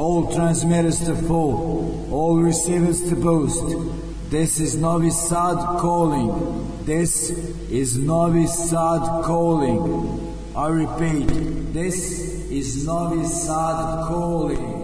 all transmitters to fall, all receivers to boost. This is Novi Sad calling. This is Novi Sad calling. I repeat, this is Novi Sad calling.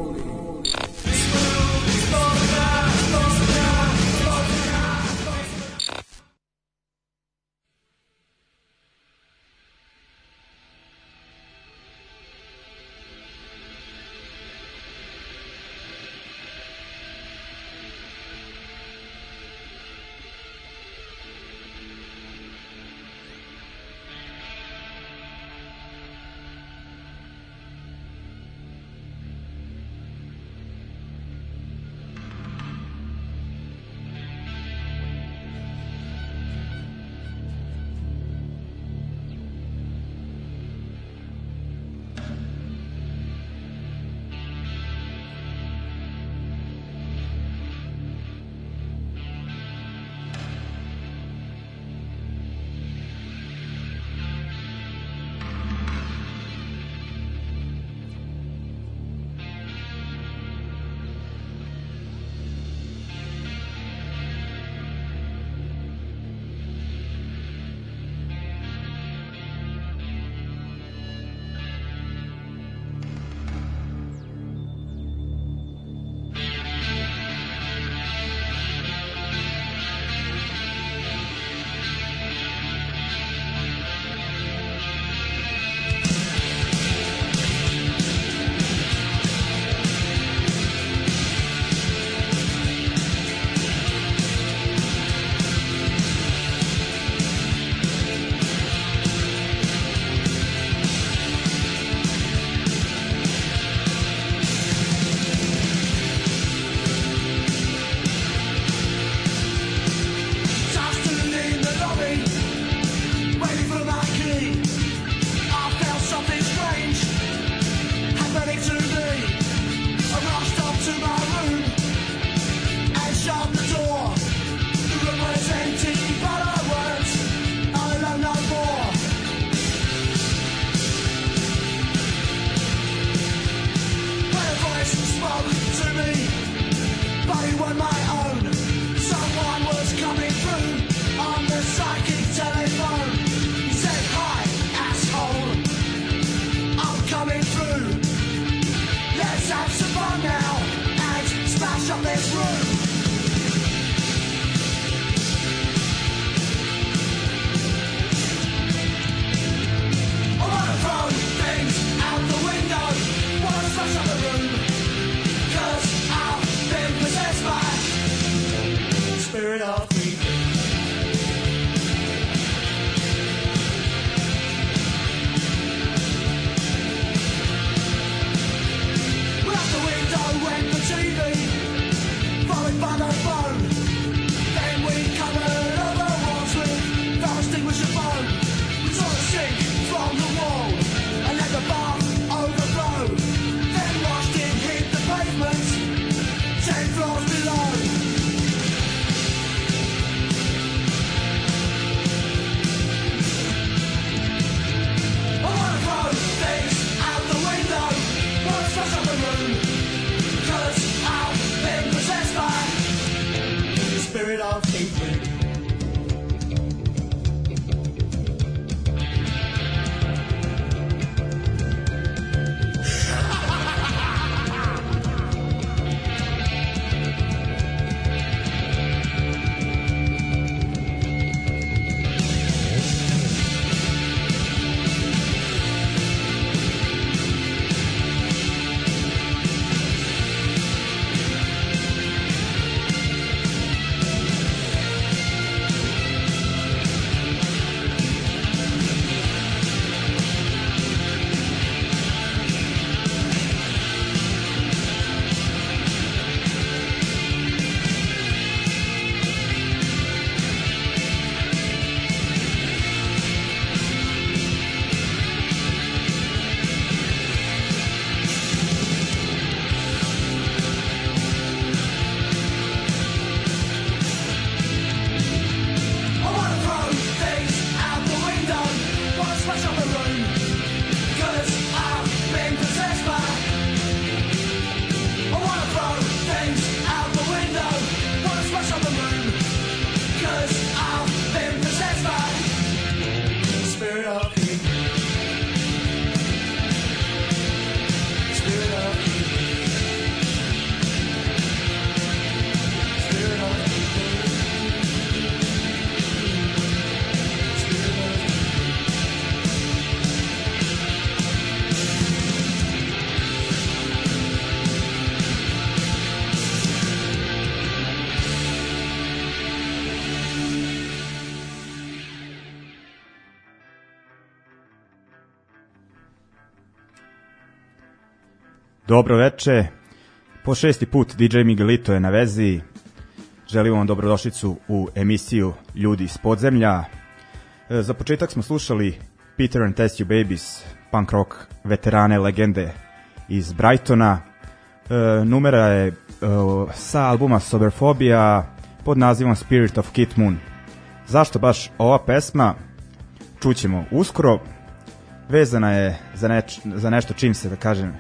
Dobro veče, po 6. put DJ Miguelito je na vezi, želimo vam dobrodošlicu u emisiju Ljudi iz podzemlja. Za početak smo slušali Peter and Test You Babies, punk rock veterane legende iz Brightona. Numera je sa albuma Soberphobia pod nazivom Spirit of Kit Moon. Zašto baš ova pesma? Čućemo uskoro. Vezana je za nešto čim se, da kažem,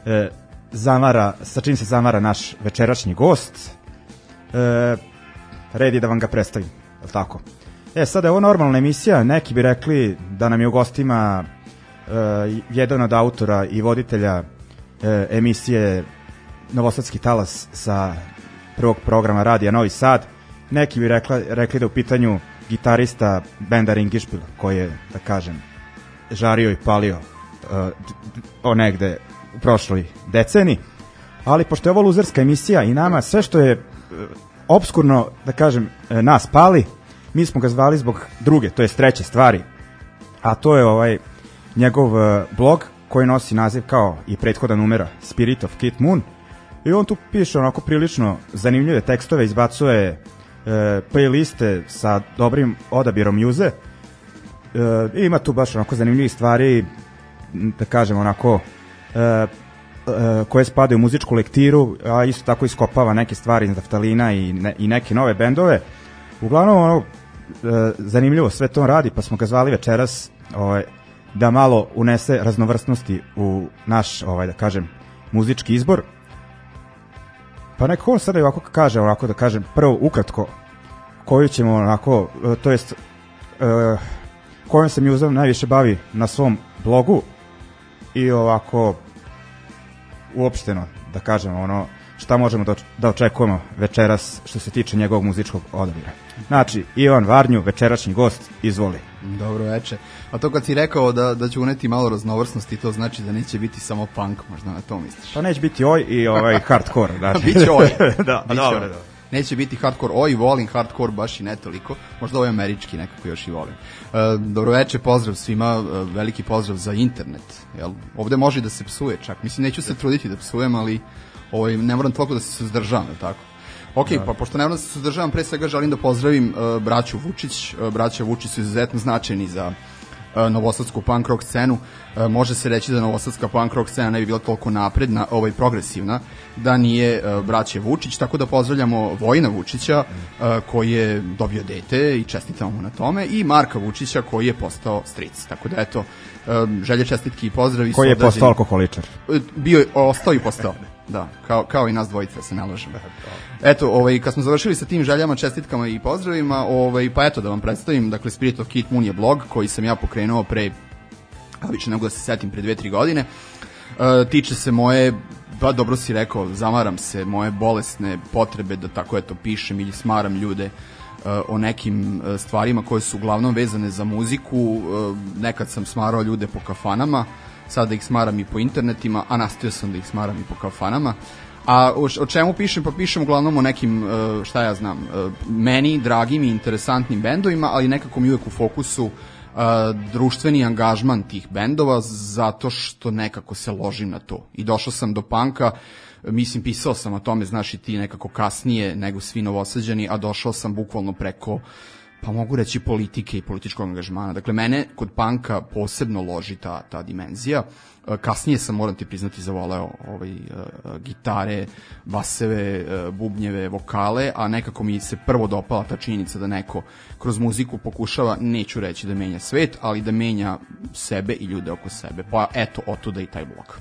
sa čim se zamara naš večerašnji gost. Red je da vam ga predstavim, je li tako? Sada je ovo normalna emisija, neki bi rekli da nam je u gostima jedan od autora i voditelja emisije Novosadski talas sa prvog programa radija Novi Sad. Neki bi rekli da u pitanju gitarista benda Ringišpil, koji je, da kažem, žario i palio negde u prošloj deceniji. Ali pošto je ovo luzerska emisija i nama sve što je obskurno, da kažem, nas pali, mi smo ga zvali zbog druge, to je treće stvari, a to je njegov blog koji nosi naziv kao i prethodna numera Spirit of Kit Moon, i on tu piše onako prilično zanimljive tekstove, izbacuje playliste sa dobrim odabirom muze, ima tu baš onako zanimljivih stvari, da kažem onako koje spadaju u muzičku lektiru, a isto tako iskopava neke stvari iz naftalina i neke nove bendove. Uglavnom zanimljivo sve to radi, pa smo ga zvali večeras da malo unese raznovrsnosti u naš, da kažem, muzički izbor. Pa nekako on sada ovako kaže, onako da kažem, prvo ukratko koju ćemo onako, to jest kojom se muzom najviše bavi na svom blogu i ovako uopšteno, da kažem, šta možemo da očekujemo večeras što se tiče njegovog muzičkog odabira. Znači, Ivan Varnju, večerašnji gost, izvoli. Dobro veče. A to kad si rekao da će uneti malo raznovrsnosti, to znači da neće biti samo punk, možda na to misliš? Pa neće biti i hardcore. Znači. Biće da, dobro. Neće biti hardcore, volim hardcore baš i ne toliko, možda američki nekako još i volim. Dobro veče, pozdrav svima, veliki pozdrav za internet. Jel? Ovde može da se psuje čak, mislim neću se truditi da psujem, ali ne moram toliko da se suzdržavam, tako? Ok, pa pošto ne moram da se suzdržavam, pre svega želim da pozdravim braću Vučić. Braća Vučić su izuzetno značajni za novosadsku punk rock scenu. Može se reći da novosadska punk rock scena ne bi bila toliko napredna, progresivna, da nije braće Vučić, tako da pozdravljamo Vojina Vučića koji je dobio dete i čestitamo mu na tome, i Marka Vučića koji je postao stric, tako da eto, želje, čestitki i pozdravi. Koji je postao alkoholičar. Ostao i postao, da, kao i nas dvojica, se ne lažemo. Eto, kad smo završili sa tim željama, čestitkama i pozdravima, pa eto da vam predstavim, dakle Spirit of Kit Moon je blog koji sam ja pokrenuo pre, više nego da se setim, pre 2-3 godine. Tiče se moje, dobro si rekao, zamaram se, moje bolesne potrebe da tako eto pišem ili smaram ljude o nekim stvarima koje su uglavnom vezane za muziku. Nekad sam smarao ljude po kafanama, sada ih smaram i po internetima, a nastavio sam da ih smaram i po kafanama. A o čemu pišem? Pa pišem uglavnom o nekim, šta ja znam, meni dragim i interesantnim bendovima, ali nekako mi uvek u fokusu društveni angažman tih bendova, zato što nekako se ložim na to. I došao sam do punka, mislim, pisao sam o tome, znaš i ti, nekako kasnije nego svi Novosađani, a došao sam bukvalno preko, pa mogu reći, politike i političkog angažmana. Dakle, mene kod punka posebno loži ta dimenzija. Kasnije sam, moram ti priznati, zavoleo gitare, baseve, bubnjeve, vokale, a nekako mi se prvo dopala ta činjenica da neko kroz muziku pokušava, neću reći da menja svet, ali da menja sebe i ljude oko sebe. Pa eto, otuda i taj blog.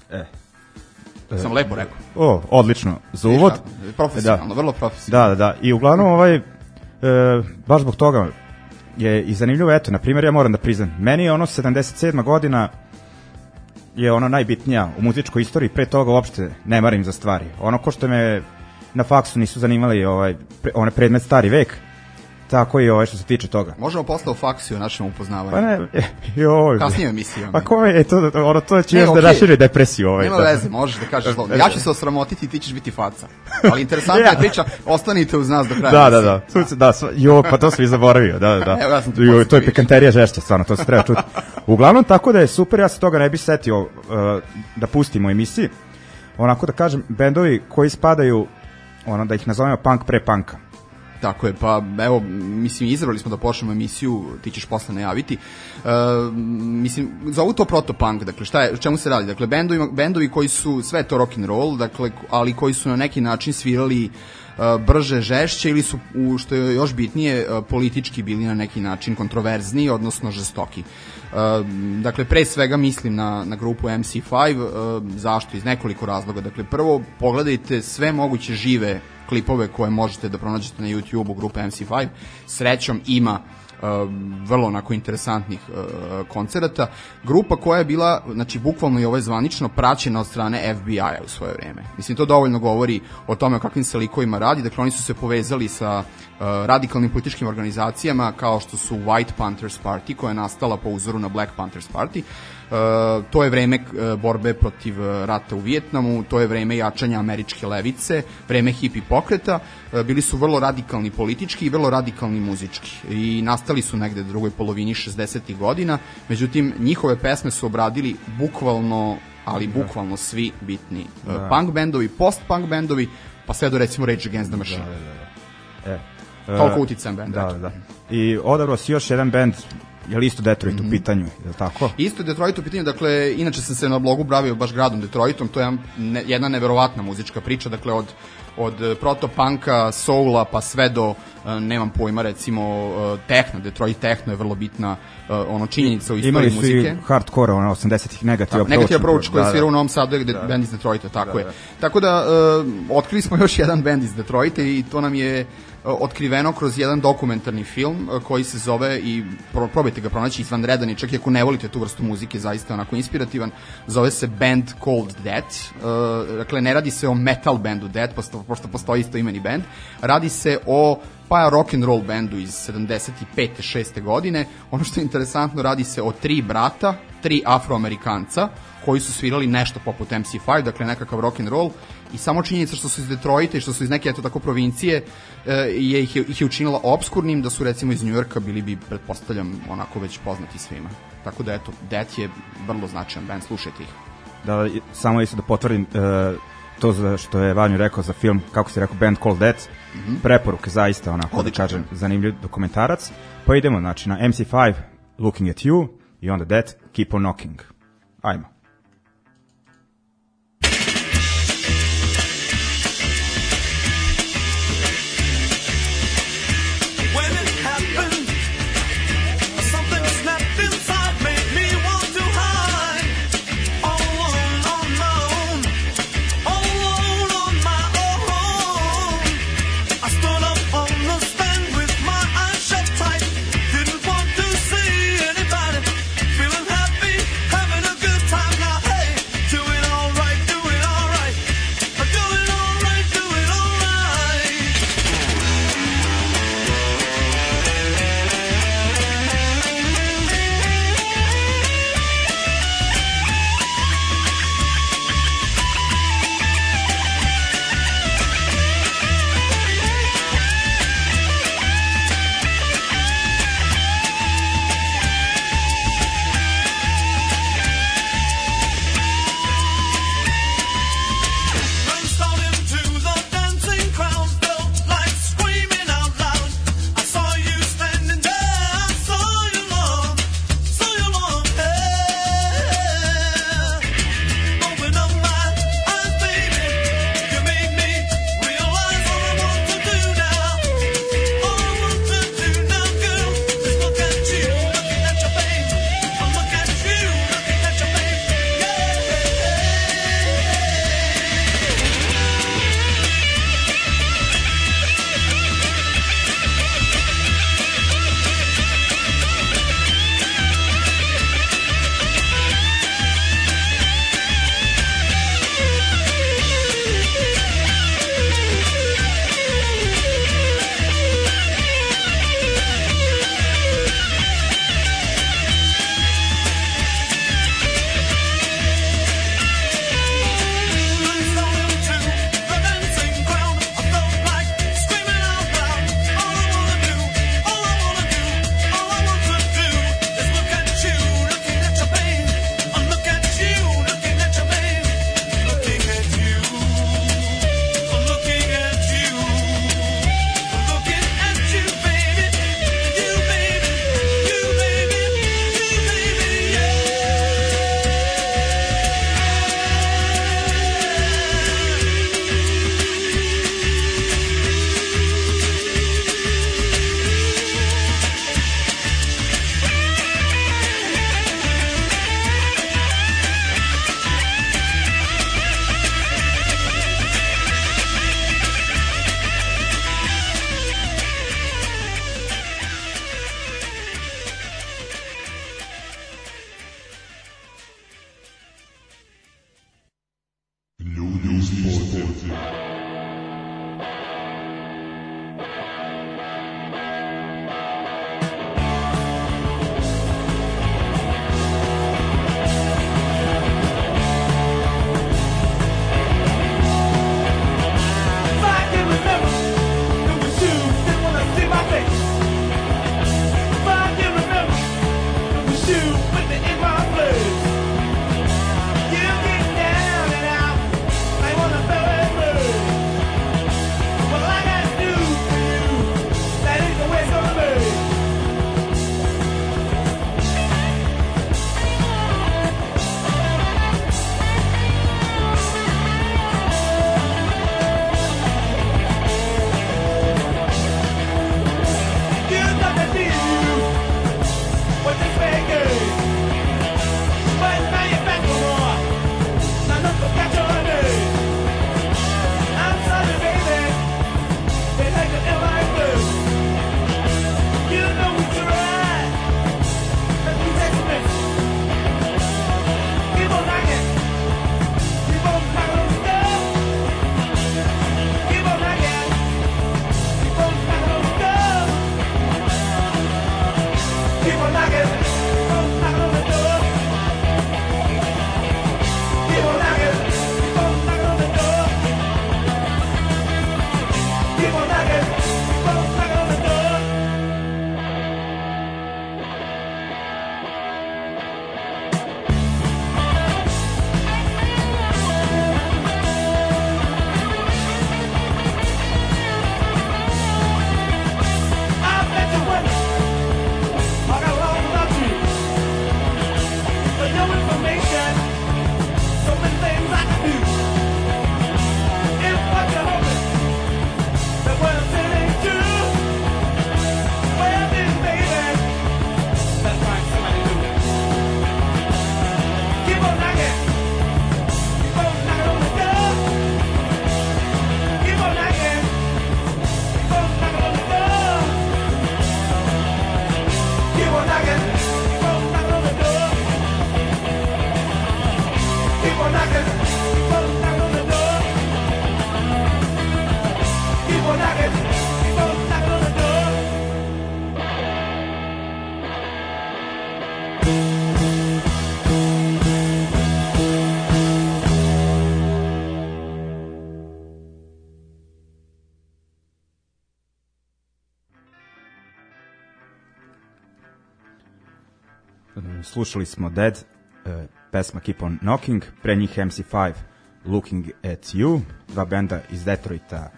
Sam lepo rekao. Odlično, za uvod. Profesionalno, vrlo profesionalno. Da, i uglavnom baš zbog toga je i zanimljivo, eto, na primjer, ja moram da priznam, meni je 77. godina je najbitnija u muzičkoj istoriji, pre toga uopšte ne marim za stvari. Ko što me na faksu nisu zanimali onaj predmet stari vek, tako i što se tiče toga. Možemo posle o faksu i o našem upoznavanju. Pa ne, kasnije emisijom. Pa ko je to će još da raširi depresiju. Nema veze, možeš da kažeš slovo. Ja ću se osramotiti i ti ćeš biti faca. Ali interesantna je priča, ostanite uz nas do kraja emisije. Da, pa to sam i zaboravio. Da. To je pikanterija žešća, stvarno, to se treba čuti. Uglavnom, tako da je super, ja se toga ne bih setio da pustimo u emisiji. onako da kažem, bendovi koji spadaju, da ih nazovemo punk pre punka. Tako je, pa evo, mislim, izabrali smo da počnemo emisiju, ti ćeš posle najaviti. Mislim, zovu to protopunk, dakle, čemu se radi? Dakle, bendovi koji su, sve to rock'n'roll, dakle, ali koji su na neki način svirali brže, žešće ili su, što je još bitnije, politički bili na neki način kontroverzni, odnosno žestoki. Dakle, pre svega mislim na grupu MC5, zašto? Iz nekoliko razloga. Dakle, prvo, pogledajte sve moguće žive klipove koje možete da pronađete na YouTube-u grupe MC5. Srećom ima vrlo onako interesantnih koncerata. Grupa koja je bila, znači bukvalno i ovo je zvanično, praćena od strane FBI-a u svoje vreme. Mislim, to dovoljno govori o tome o kakvim se likovima radi. Dakle, oni su se povezali sa radikalnim političkim organizacijama kao što su White Panthers Party, koja je nastala po uzoru na Black Panthers Party. To je vreme borbe protiv rata u Vijetnamu, to je vreme jačanja američke levice, vreme hippie pokreta. Bili su vrlo radikalni politički i vrlo radikalni muzički i nastali su negde u drugoj polovini 60. godina. Međutim, njihove pesme su obradili bukvalno, ali bukvalno svi bitni punk bendovi, post-punk bendovi, pa sve do recimo Rage Against the Machine. Toliko uticajan bend. Da. I odabrao si još jedan bend, je li isto Detroit u pitanju, je li tako? Isto Detroit u pitanju, dakle, inače sam se na blogu bavio baš gradom Detroitom, to je jedna neverovatna muzička priča, dakle, od proto-punka, soula, pa sve do, nemam pojma, recimo, techno, Detroit techno je vrlo bitna činjenica u istoriji muzike. Imali su i hardcore, 80-ih Negative Approach. Negative Approach koji je svirao u Novom Sadu je band iz Detroita, tako je. Tako da, otkrili smo još jedan band iz Detroita i to nam je otkriveno kroz jedan dokumentarni film koji se zove, i probajte ga pronaći, izvanredan, i čak i ako ne volite tu vrstu muzike, zaista onako inspirativan, zove se Band Called Death. Dakle, ne radi se o metal bandu Death, pošto postoji isto imeni band, radi se o rock and roll bandu iz 75. 6. godine. Ono što je interesantno, radi se o 3 brata, 3 afroamerikanca koji su svirali nešto poput MC5, dakle nekakav rock and roll, i samo činjenica što su iz Detroita i što su iz neke tako provincije ih je učinila obskurnim, da su recimo iz Njujorka bili bi, pretpostavljam, onako već poznati svima. Tako da eto, Death je vrlo značajan band, slušajte ih. Da, samo isto da potvrdim to što je Vanju rekao za film, kako si rekao, Band Called Death, preporuke, zaista onako, da kažem, zanimljiv dokumentarac. Pa idemo, znači, na MC5, Looking at You, i onda Death, Keep on Knocking. Ajmo. Time News Portal. Slušali smo Dead, pesma Keep on Knocking, pre njih MC5 Looking at You, dva benda iz Detroita.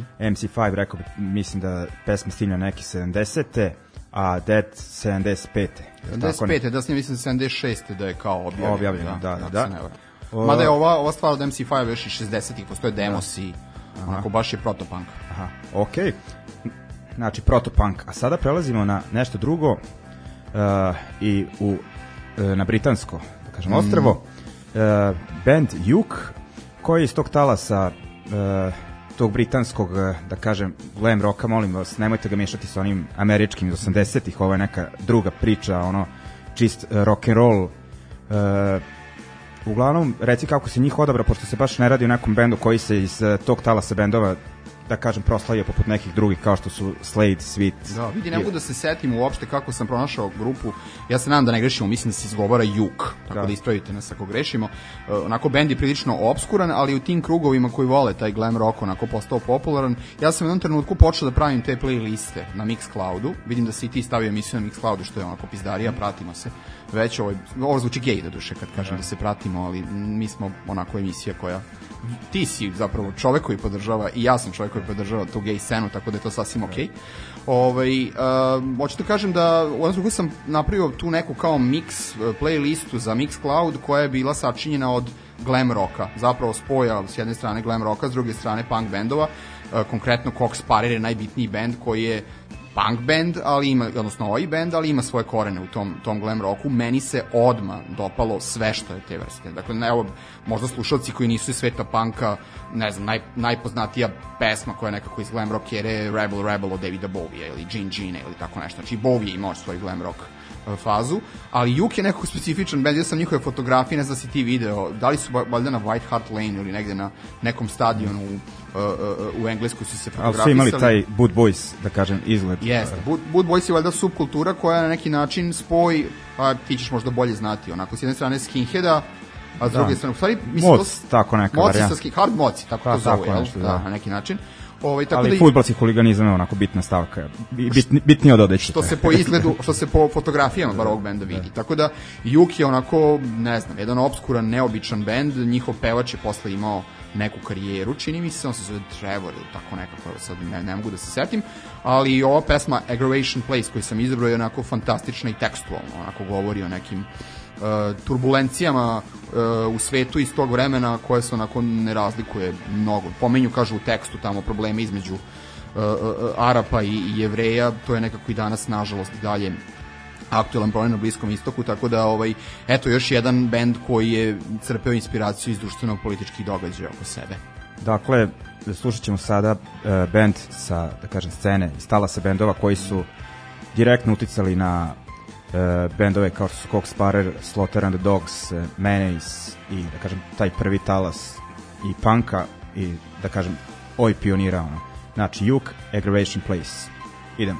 MC5, rekao bi, mislim da pesma stigla neki 70. a Dead 75. 75. da s njim mislim 76. da je kao objavljeno. Da. Mada je ova stvar od MC5 još i 60-ih, postoje demos i onako baš je protopunk. Aha, okej. Znači protopunk, a sada prelazimo na nešto drugo i na britansko, da kažem, ostrvo. Band Juk, koji je iz tog talasa tog britanskog, da kažem, glam rocka, molim vas, nemojte ga miješati sa onim američkim iz 80-ih, ovo je neka druga priča, ono, čist rock and roll. Uglavnom, reci kako se njih odabra, pošto se baš ne radi o nekom bendu koji se iz tog talasa bendova, da kažem, proslavio poput nekih drugih kao što su Slade, Sweet. Da, vidi, ne mogu da se setim uopšte kako sam pronašao grupu. Ja se nadam da ne grešimo, mislim da se izgovara Juk, tako da ispravite nas ako grešimo. Onako, bend je prilično obskuran, ali u tim krugovima koji vole taj glam rock onako postao popularan. Ja sam u jednom trenutku počeo da pravim te playliste na Mixcloudu. Vidim da si i ti stavio emisiju na Mixcloudu, što je onako pizdarija, pratimo se. Već ovo zvuči gej da duše kad kažem da se pratimo, ali mi smo onako emisija koja ti si zapravo čovek koji podržava i ja sam čovek koji podržava tu gej scenu, tako da je to sasvim okej. Hoću da kažem da u jednom sam napravio tu neku kao mix playlistu za Mixcloud koja je bila sačinjena od glam rocka, zapravo spoja s jedne strane glam rocka, s druge strane punk bendova. Konkretno Cox Parer je najbitniji bend koji je punk band, ali ima, odnosno oi band, ali ima svoje korene u tom glam rocku. Meni se odmah dopalo sve što je te vrste. Dakle, evo, možda slušalci koji nisu iz sveta punka, ne znam, najpoznatija pesma koja je nekako iz glam rock je Rebel od Davida Bowie ili Gene ili tako nešto. Znači, Bowie je imao svoj glam rock fazu, ali Juk je nekako specifičan band, ja sam njihove fotografije, ne znam si ti video, da li su valjda na White Hart Lane ili negde na nekom stadionu u Engleskoj su se fotografisali. Ali su imali taj Boot Boys, da kažem, izgled. Jeste, Boot Boys je valjda subkultura koja na neki način spoj, pa ti ćeš možda bolje znati, onako, s jedne strane skinheada, a s druge strane, u stvari, Moc, tako neka varijanta. Hard moci, tako to zove, da, na neki način. Tako ali da fudbalski huliganizam je onako bitna stavka, bitnije od odeće. Što se po fotografijama bar ovog benda vidi. Tako da Juk je onako, ne znam, jedan obskuran, neobičan bend, njihov pevač je posle imao neku karijeru, čini mi se, on se zove Trevor ili tako nekako, sad ne mogu da se setim, ali ova pesma Aggravation Place koju sam izabrao je onako fantastična i tekstualno, onako govori o nekim turbulencijama u svetu iz tog vremena koje se onako ne razlikuje mnogo. Pomenju, kažu u tekstu tamo probleme između Arapa i Jevreja, to je nekako i danas nažalost i dalje aktualan problem na Bliskom istoku, tako da eto još jedan bend koji je crpeo inspiraciju iz društveno-političkih događaja oko sebe. Dakle, slušat ćemo sada bend sa, da kažem, scene iz talasa bendova koji su direktno uticali na bendove kao što su Cock Sparrer, Slaughter and the Dogs, Mayonnaise i, da kažem, taj prvi talas i punka i, da kažem, oj pionira, znači Juk, Aggravation Place. Idemo.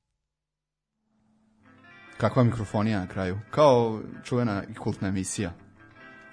Kakva mikrofonija na kraju. Kao čuvena i kultna emisija.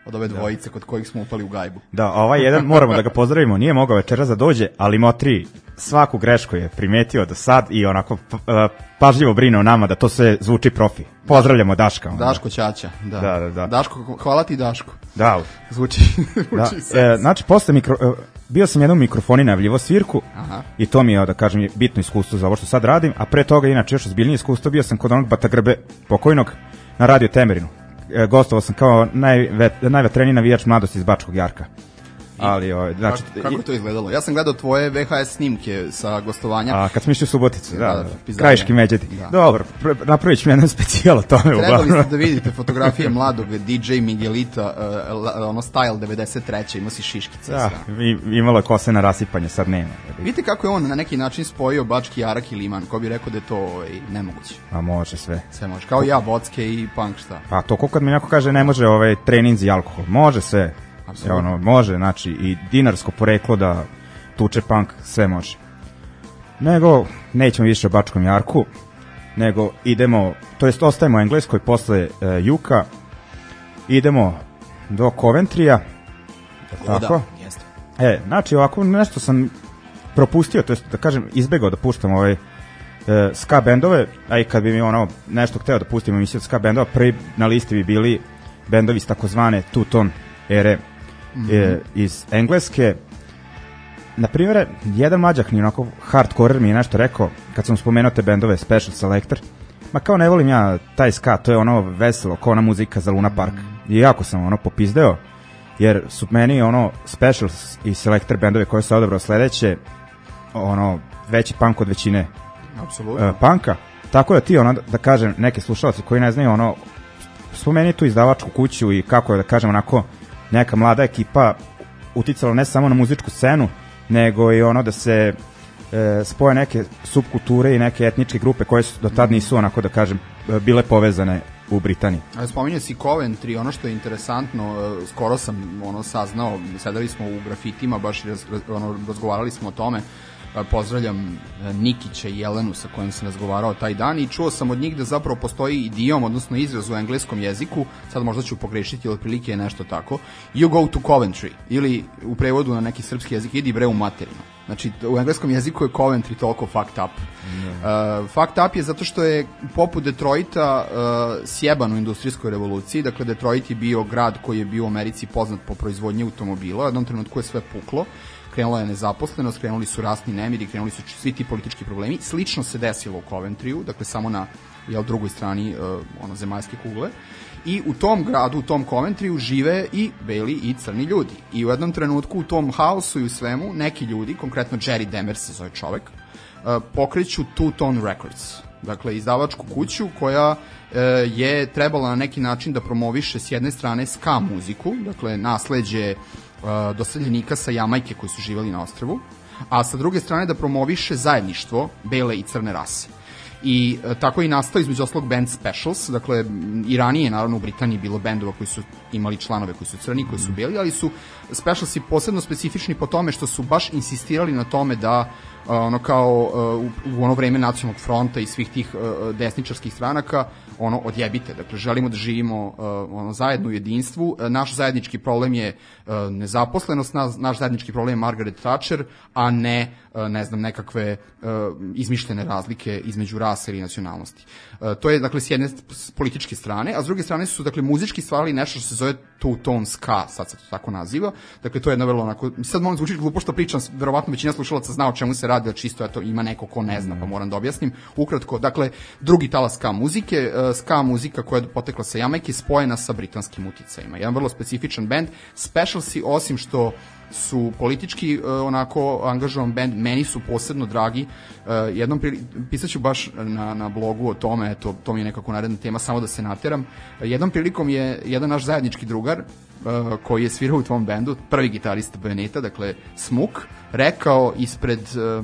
od ove dvojice kod kojih smo upali u gajbu. Da, ovaj jedan, moramo da ga pozdravimo, nije mogao večeras da dođe, ali Motri svaku grešku je primetio do sad i onako pažljivo brine o nama da to sve zvuči profi. Pozdravljamo Daška. Daško Ćaća, da. Daško, hvala ti Daško. Da. Zvuči znači, posle bio sam jednom mikrofoni najavljivo svirku. Aha. I to mi je, da kažem, bitno iskustvo za ovo što sad radim, a pre toga, inače, još ozbiljnije iskustvo, bio sam kod onog Batagrbe pokojnog na Radio Temerinu. Gostovao sam kao najvetreniji navijač mladosti iz Bačkog Jarka. Ali, znači, kako je to izgledalo? Ja sam gledao tvoje VHS snimke sa gostovanja. A kad smo išli u Suboticu, Krajiški Međedi. Dobro, napravit ću mi jedan specijal o tome. Trebali ste da vidite fotografije mladog DJ Miguelita, ono style 93. Imao si šiškice. Da, imalo je kose na rasipanje, sad nema. Vidite kako je on na neki način spojio Bački Jarak i Liman, ko bi rekao da je to nemoguće. A može sve. Sve može, kao ja, vodske i punk, šta? Pa to ko kad mi neko kaže ne može treninzi i alkohol, može sve. Može, znači i dinarsko poreklo da tuče punk, sve može. Nego, nećemo više o Bačkom Jarku, nego idemo, to jest ostajemo u Engleskoj posle Juka, idemo do Coventrya, tako? Da, jeste. Znači ovako nešto sam propustio, to jest da kažem izbegao da puštam ska bendove, a i kad bi mi nešto hteo da pustim emisiju od ska bendova, prvi na listi bi bili bendovi iz takozvane two-tone ere iz Engleske. Na primjer, jedan mlađak ni onako hardcore mi je nešto rekao kad sam spomenuo te bendove Special Selector, ma kao ne volim ja taj ska, to je ono veselo, kao ona muzika za Luna Park. I jako sam popizdeo, jer su meni Special i Selector bendove koje se odabrao sledeće veći punk od većine punka. Tako da ti da kažem, neke slušalci koji ne znaju spomeni tu izdavačku kuću i kako je da kažem onako neka mlada ekipa uticala ne samo na muzičku scenu, nego i da se spoje neke subkulture i neke etničke grupe koje do tad nisu onako da kažem bile povezane u Britaniji. Spominje si Coventry, ono što je interesantno, skoro sam saznao, sedeli smo u grafitima, baš razgovarali smo o tome, pozdravljam Nikića i Jelenu sa kojim sam razgovarao taj dan i čuo sam od njih da zapravo postoji idiom, odnosno izraz u engleskom jeziku, sad možda ću pogrešiti, ali otprilike je nešto tako, you go to Coventry, ili u prevodu na neki srpski jezik, idi bre u materinu. Znači, u engleskom jeziku je Coventry toliko fucked up. Fucked up je zato što je poput Detroita sjeban u industrijskoj revoluciji, dakle Detroit je bio grad koji je bio u Americi poznat po proizvodnji automobila, u jednom trenutku je sve puklo, krenula je nezaposlenost, krenuli su rasni nemiri, krenuli su svi ti politički problemi. Slično se desilo u Coventryu, dakle samo na drugoj strani zemaljske kugle. I u tom gradu, u tom Coventryu žive i beli i crni ljudi. I u jednom trenutku u tom haosu i u svemu neki ljudi, konkretno Jerry Demers se zove čovek, pokreću Two Tone Records. Dakle, izdavačku kuću koja je trebala na neki način da promoviše s jedne strane ska muziku, dakle nasleđe doseljenika sa Jamajke koji su živjeli na ostrvu, a sa druge strane da promoviše zajedništvo bele i crne rase. I tako je i nastao između oslog band Specials, dakle i ranije naravno u Britaniji bilo bendova koji su imali članove koji su crni, koji su beli, ali su Specialsi posebno specifični po tome što su baš insistirali na tome da kao u ono vreme Nacionalnog fronta i svih tih desničarskih stranaka odjebite, dakle želimo da živimo zajedno u jedinstvu, naš zajednički problem je nezaposlenost, naš zajednički problem je Margaret Thatcher, a ne znam nekakve izmišljene razlike između rase ili nacionalnosti. To je dakle s jedne političke strane, a s druge strane su dakle muzički stvarali nešto što se zove two-tone ska, sad se to tako naziva, dakle to je jedna vrlo onako, sad moram zvučiti glupo što pričam, verovatno većina slušalaca zna o čemu se radi, ali čisto eto ima neko ko ne zna, pa moram da objasnim. Ukratko, dakle, drugi talas ska muzike, ska muzika koja je potekla sa Jamajke, spojena sa britanskim uticajima. Jedan vrlo specifičan band. Specialsi, osim što su politički onako angažovan band, meni su posebno dragi. Pisat ću baš na blogu o tome, eto, to mi je nekako naredna tema, samo da se nateram. Jednom prilikom je jedan naš zajednički drugar koji je svirao u tvom bendu, prvi gitarista Bajoneta, dakle Smuk, rekao ispred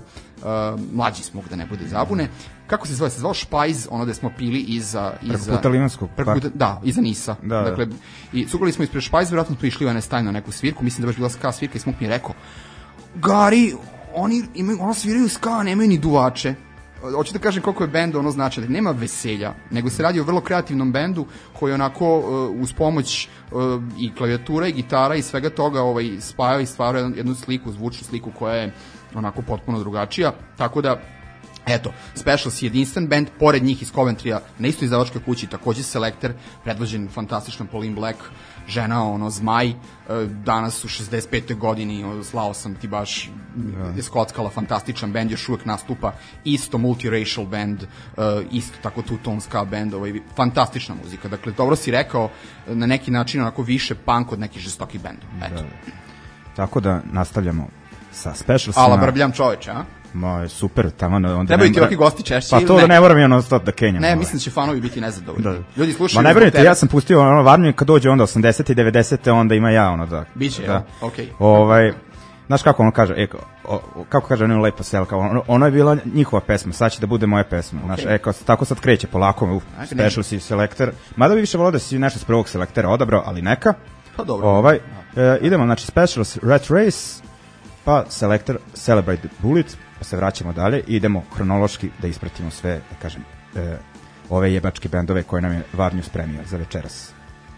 mlađi Smuk, da ne bude zabune, kako se zove? Se zvao Špajz, ono da smo pili iza puta Limanskog. Da, iza Nisa. Da, dakle, i cukali smo ispred Špajz, vjerojatno smo išli u Enestajn na neku svirku, mislim da baš bila ska svirka i Smuk mi je rekao, Gari, oni sviraju ska, nemaju ni duvače. hoću da kažem koliko je bend ono značaj, nema veselja, nego se radi o vrlo kreativnom bendu koji onako uz pomoć i klavijatura i gitara i svega toga spajao i stvarao jednu sliku, zvučnu sliku koja je onako potpuno drugačija, tako da eto, Specials je jedinstven band, pored njih iz Coventrya, na istoj izdavačkoj kući, takođe Selector, predvođen fantastičnom Pauline Black, žena, zmaj, danas u 65. godini, slao sam ti baš, je skockala, fantastičan band, još uvek nastupa, isto multiracial band, isto tako two-tone ska band, fantastična muzika, dakle, dobro si rekao, na neki način onako više punk od nekih žestokih bendova, eto. Tako da nastavljamo sa Specialsima. Ala brbljam čoveče, a? Ma, super, tamo onda... Trebaju ti ovakvi gosti češće pa ili ne? Pa to da ne moram ja non stop da kenjam. Ne, mislim da će fanovi biti nezadovoljni. Da. Ljudi slušaju... Ma ne brinite, ja sam pustio Varnju kad dođe onda 80. i 90. onda ima ja da... Biće, da. Okej. Znaš kako ono kaže, kako kaže ono lepo sel, kao ono je bila njihova pesma, sad će da bude moja pesma. Znaš, tako sad kreće polako, Specials i Selector. Mada bi više volao da si nešto s prvog Selectora odabrao, ali neka. Pa dobro. Idemo, znači Specials Rat Race, pa Selector Celebrate the Bullet, pa se vraćamo dalje i idemo hronološki da ispratimo sve, da kažem, ove jebačke bendove koje nam je Varnju spremio za večeras.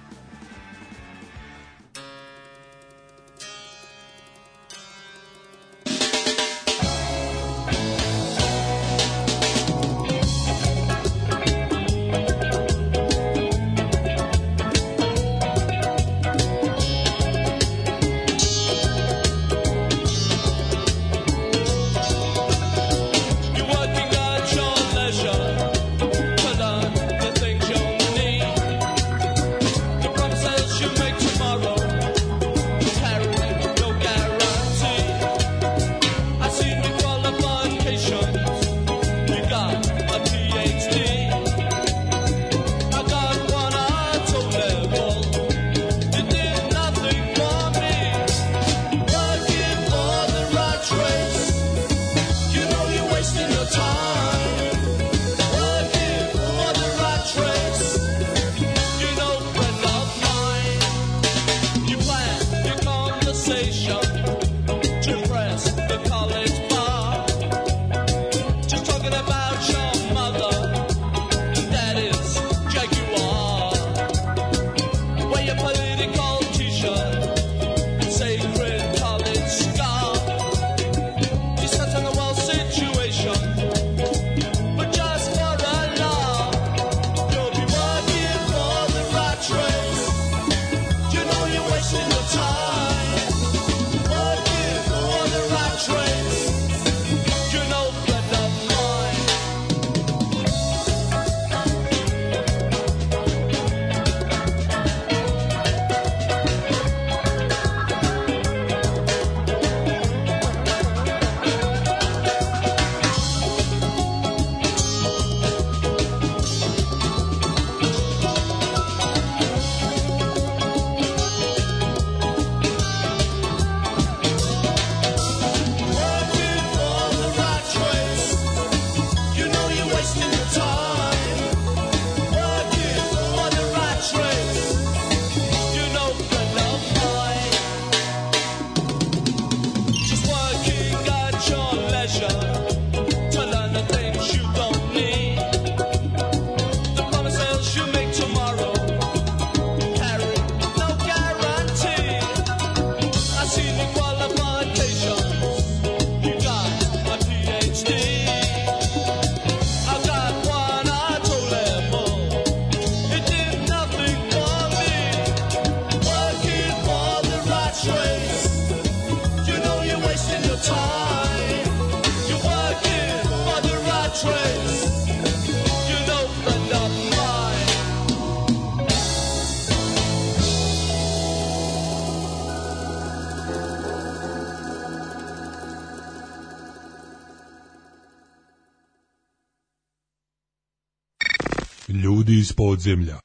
Ljudi iz podzemlja.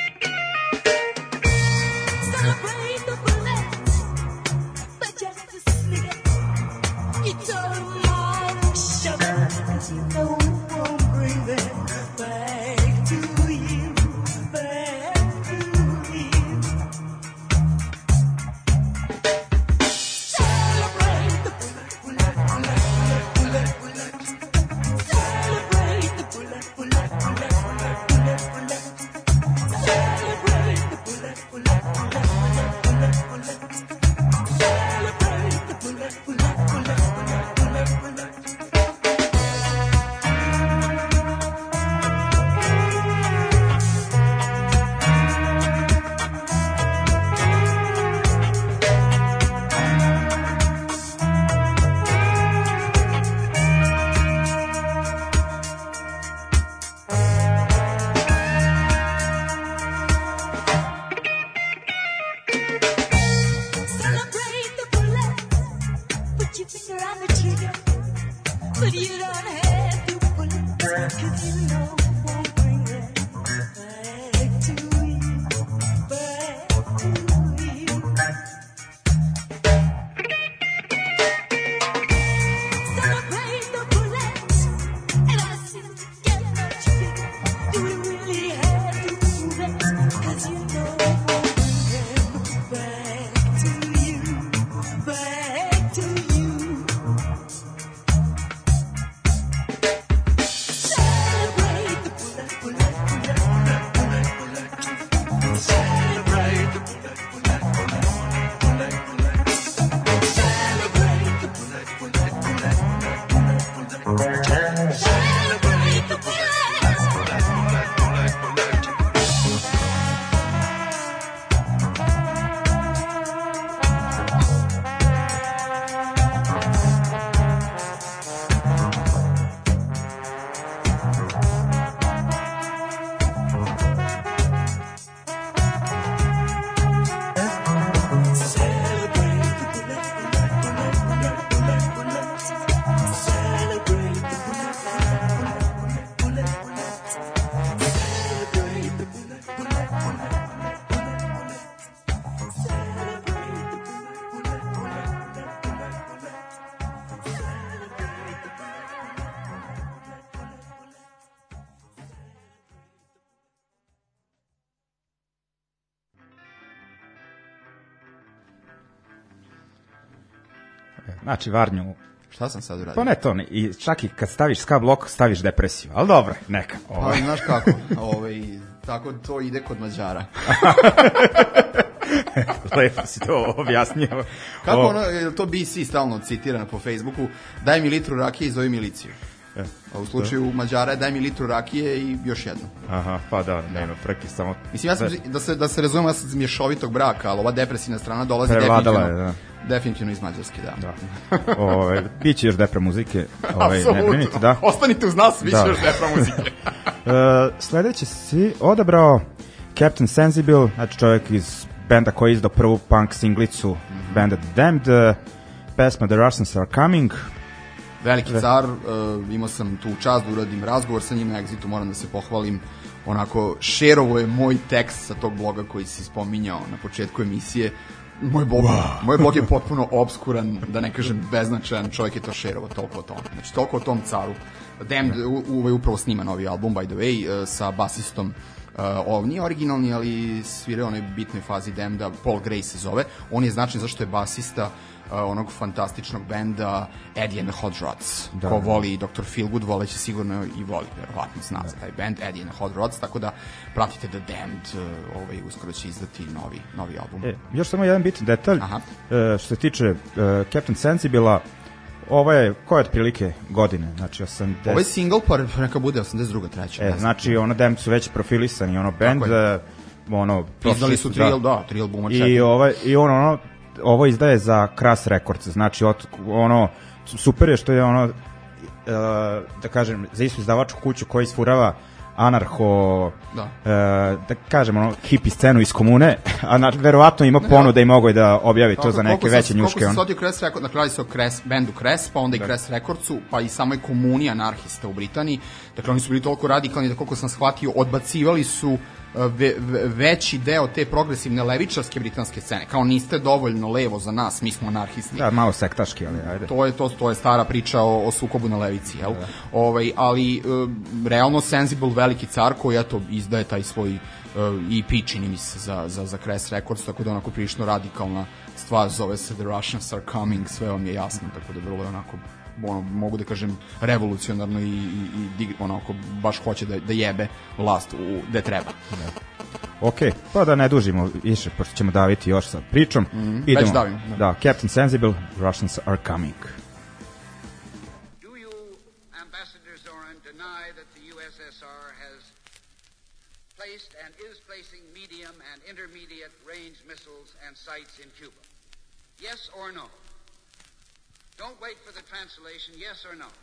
Celebrate the bullet, but just the Znači, Varnju... Šta sam sad uradio? Pa ne to, i čak i kad staviš ska blok, staviš depresiju, ali dobro, neka. Pa, znaš kako, tako to ide kod Mađara. Lepo si to objasnio. Kako ono, to BC stalno citirano po Facebooku, daj mi litru rakije i zove miliciju. A u slučaju Mađara daj mi litru rakije i još jednu. Aha, pa da, nema frke, samo... Mislim, ja sam, da se razumem, ja sam iz mješovitog braka, ali ova depresivna strana dolazi definitivno iz Mađarske, da. Biće još depra muzike. Apsolutno, da. Ostanite uz nas, biće još depra muzike. Sledeće si odabrao Captain Sensible, znači čovjek iz benda koji je izdao prvu punk singlicu benda The Damned, pesma The Russians Are Coming. Veliki car, imao sam tu čast da uradim razgovor sa njim na Exitu, moram da se pohvalim, onako, šerovo je moj tekst sa tog bloga koji si spominjao na početku emisije. Moj blog je potpuno obskuran, da ne kažem beznačajan, čovjek je to šerovo, toliko o tom. Znači, toliko o tom caru. Damned upravo snima novi album, by the way, sa basistom, nije originalni, ali svira u onoj bitnoj fazi Damneda, Paul Gray se zove. On je značajan zašto je basista onog fantastičnog benda Eddie and the Hot Rods. Ko voli Dr. Feelgood, voleće sigurno i voli, verovatno zna za taj band Eddie and the Hot Rods, tako da pratite The Damned, uskoro će izdati novi album. Još samo jedan bitan detalj, što se tiče Captain Sensible-a, ovo je koje otprilike godine? Znači 80... Ovo je single, pa neka bude 82. treća. Znači Damned su već profilisani, band, izdali su tri albuma. I ovo izdaje za Crass Records, znači super je što je da kažem, za istu izdavačku kuću koja isfurava anarho, da kažem, hippie scenu iz komune, a verovatno ima ponuda i mogu da objavi to za neke veće njuške. Koliko se sodio Crass Records, dakle radi se o bandu Crass, pa onda i Crass Recordsu, pa i samoj komuni anarhista u Britaniji, dakle oni su bili toliko radikalni da koliko sam shvatio, odbacivali su veći deo te progresivne levičarske britanske scene, kao niste dovoljno levo za nas, mi smo anarhisti. Da, malo sektaški, ali ajde. To je stara priča o sukobu na levici, jel? Ali realno Sensible, veliki car koji eto izdaje taj svoj EP, čini mi se, za Crass Records, tako da onako prilično radikalna stvar, zove se The Russians Are Coming, sve vam je jasno, tako da vrlo onako mogu da kažem revolucionarno i onako baš hoće da jebe vlast gde treba. Ok, pa da ne dužimo više, pošto ćemo daviti još sa pričom. Idemo. Već davim. Da, Captain Sensible, Russians Are Coming. Do you, Ambassador Zorin, deny that the USSR has placed and is placing medium and intermediate range missiles and sights in Cuba? Yes or no? Don't wait for the translation, yes or no?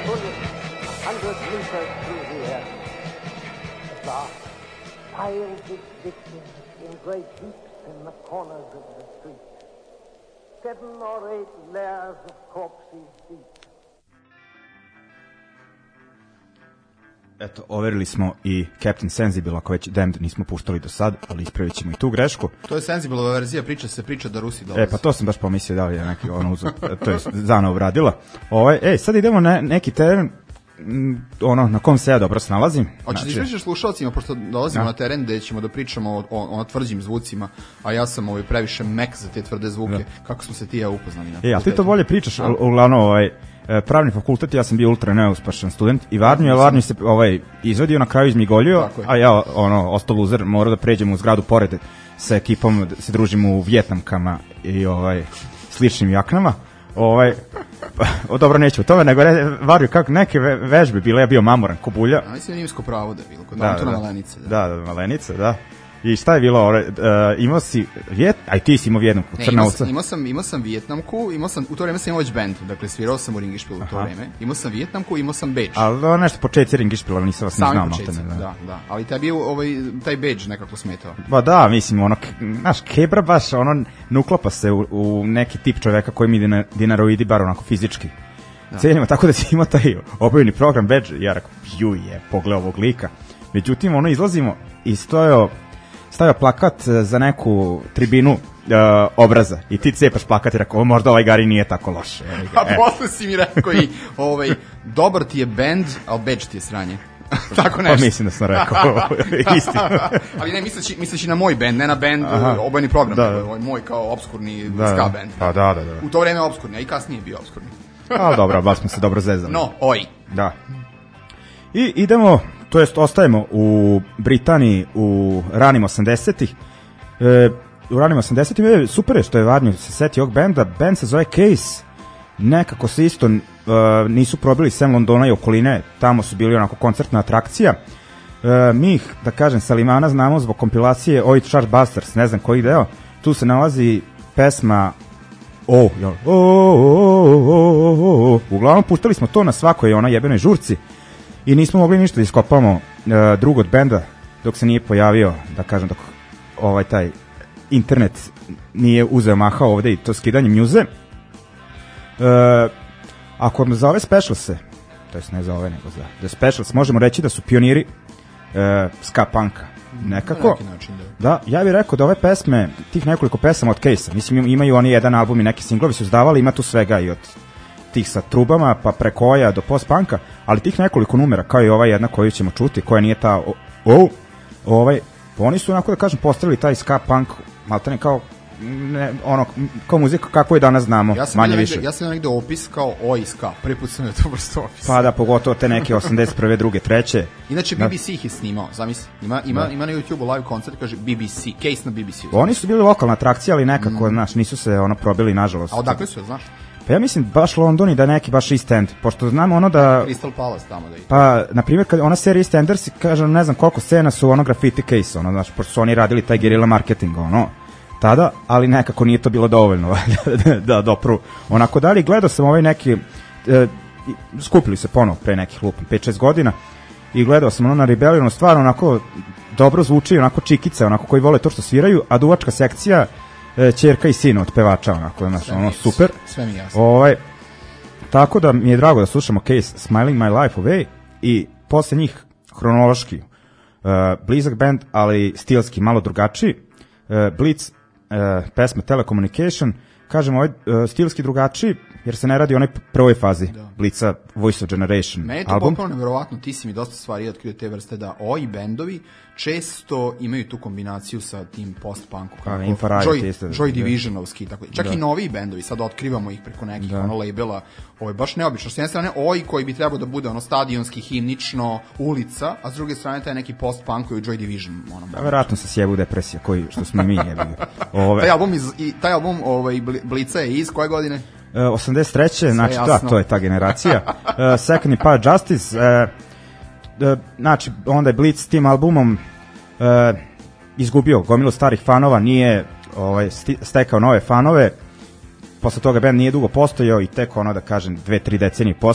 fully 100 meters through the air. At last, piled its victims in great heaps in the corners of the street. 7 or 8 layers of corpses deep. Eto, overili smo i Captain Sensible, ako već Damned nismo puštali do sad, ali ispravit ćemo i tu grešku. To je Sensible verzija, priča da Rusi dolaze. Pa to sam baš pomislio da li je neki ono uzor, to je Zana obradila. Sad idemo na neki teren na kom se ja dobro snalazim. Hoćeš da ispričaš slušalcima, pošto dolazimo na teren gde ćemo da pričamo o tvrđim zvucima, a ja sam previše mek za te tvrde zvuke. Kako smo se ti ja upoznali na ali ti to bolje pričaš, uglavnom pravni fakultet, ja sam bio ultra neuspešan student i Varnju se izvadio, na kraju izmigoljio, a ja ostao luzer, morao da pređem u zgradu pored sa ekipom, da se družimo u vjetnamkama i sličnim jaknama. Dobro, neću o tome, nego Varju kako neke vežbe bile, ja bio mamoran ko bulja. A mislim nimsko pravo da je bilo, kod Antona Malenice. Da, Malenice, da. I šta je bilo, imao si a i ti si imao Vjetnamku, Crnovca. Imao sam Vjetnamku, u to vreme sam imao već band, dakle svirao sam u Ringišpilu u to vreme. Imao sam Vjetnamku, imao sam bedž. Ali nešto početci Ringišpila, nisam vas ne znao. Da. Ali tebi je taj bedž nekako smetao. Ba da, mislim, znaš, Kebra baš, nuklapa se u neki tip čoveka koji mi dinaroidi, bar onako fizički. Cijenimo, tako da si imao taj obavljeni program bedž, ja rekao, pogledaj ovog lika. Međutim, izlazimo i stavio plakat za neku tribinu obraza i ti cepaš plakat i rekao, možda ovaj Gari nije tako loš. A posle si mi rekao i dobar ti je band, ali bedž ti je sranje. Tako nešto. Pa mislim da sam rekao istinu. Ali ne, misleći na moj band, ne na band obojni program, moj kao obskurni ska band. Pa da. U to vreme obskurni, a i kasnije bio obskurni. Ali dobro, baš smo se dobro zezali. No, oj. Da. I idemo, to jest ostajemo u Britaniji u ranim 80-ih. U ranim 80-ih super je što je Varnju se setio ovog benda. Band se zove Case. Nekako se isto nisu probili sem Londona i okoline. Tamo su bili onako koncertna atrakcija. Mi ih, da kažem, sa Limana znamo zbog kompilacije Oi Chartbusters, ne znam koji deo. Tu se nalazi pesma uglavnom puštali smo to na svakoj jebenoj žurci i nismo mogli ništa da iskopamo drug od benda dok se nije pojavio, da kažem, dok taj internet nije uzeo maha ovde i to skidanje mjuze. Ako za ove specialse, to jest ne za ove nego za The Specials, možemo reći da su pioniri ska punka nekako. Na neki način, da, ja bih rekao da ove pesme, tih nekoliko pesama od Case-a, mislim imaju oni jedan album i neki singlovi su izdavali, ima tu svega i od tih sa trubama pa preko Oja do post-punka, ali tih nekoliko numera, kao i ova jedna koju ćemo čuti, koja nije ta oni su onako, da kažem, postavili taj ska punk maltene kao kao muzika kako je danas znamo, manje više. Ja sam negde opis kao Oj ska, prvi put sam je to vrstu opis. Pa da, pogotovo te neke 81. druge, treće. Inače BBC ih je snimao, zamisli. Ima na YouTube live koncert, kaže BBC, Case na BBC. Oni su bili lokalna atrakcija, ali nekako, znaš, nisu se probili, nažalost. A odakle su, znaš? Pa ja mislim baš London i da neki baš East End, pošto znamo da... Crystal Palace tamo da ide. Pa, na primjer, kad ona serija East Enders, kažem, ne znam koliko scena su graffiti Case, znaš, pošto su oni radili taj guerrilla marketing, tada, ali nekako nije to bilo dovoljno da dopru onako dalje. Gledao sam neki, skupili se ponovo pre nekih 5-6 godina i gledao sam na Rebellionu, stvarno onako dobro zvuči, onako čikice, onako koji vole to što sviraju, a duvačka sekcija, ćerka i sin od pevača, onako, super. Sve mi jasno. Tako da mi je drago da slušamo Case Smiling My Life Away i posle njih hronološki blizak band, ali stilski malo drugačiji, Blitz, pesma Telecommunication, kažemo stilski drugačiji jer se ne radi o onoj prvoj fazi Blitza Voice of Generation album. Meni je to potpuno nevjerovatno, ti si mi dosta stvari otkrio te vrste da ovi bendovi često imaju tu kombinaciju sa tim post-punkom, Joy Divisionovski, tako. Čak i novi bendovi, sad otkrivamo ih preko nekih labela, ovo je baš neobično. S jedne strane, Oi koji bi trebao da bude stadionski, himnično, ulica, a s druge strane taj neki post-punk koji je Joy Division. Verovatno se sjebu depresija, što smo mi jebili. Taj album Blitza je iz koje godine? 83. Znači, da, to je ta generacija. Second in Power Justice, znači, onda je Blitz s tim albumom izgubio gomilu starih fanova, nije stekao nove fanove, posle toga band nije dugo postojao i tek da kažem 2-3 decenije posle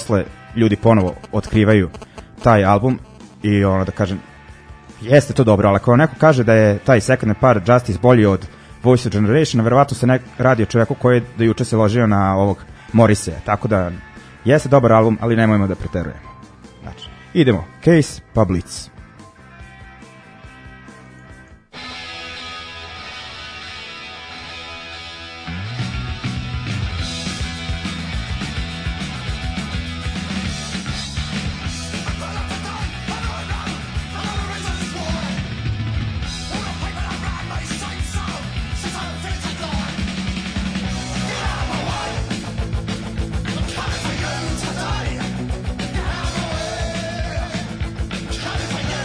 ljudi ponovo otkrivaju taj album i ono da kažem, jeste to dobro, ali ako neko kaže da je taj Second Part Justice bolji od Voice of Generation, verovatno se radi o čoveku koji je do juče se ložio na ovog Morriseya, tako da jeste dobar album, ali nemojmo da preterujemo. Znači, idemo, Case pa Blitz. Today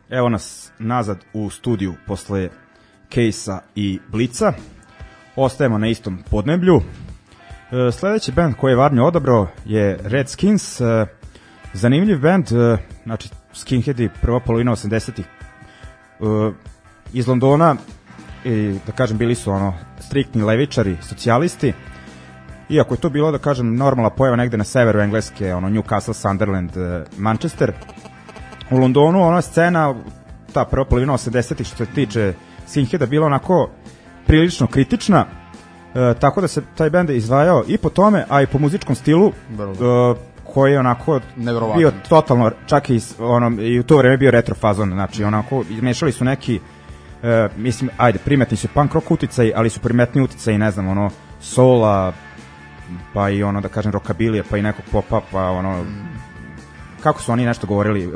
Evo nas nazad u studiju posle Case-a i Blica. Ostajemo na istom podneblju. Sledeći band koji je Varnjo odabrao je Red Skins. Zanimljiv band, znači skinheadi prva polovina 80-ih iz Londona i da kažem bili su striktni levičari, socijalisti. Iako je to bilo da kažem normalna pojava negde na severu Engleske, Newcastle, Sunderland, Manchester. U Londonu ona scena, ta prva polovina 80-ih što se tiče skinheada bila onako prilično kritična, tako da se taj bend izdvajao i po tome, a i po muzičkom stilu koji je onako bio totalno, čak i u to vreme bio retro fazon, znači onako izmešali su neki mislim, primetni su punk rock uticaj, ali su primetni uticaj, ne znam, soula, pa i da kažem rockabilija, pa i nekog popa, pa kako su oni nešto govorili,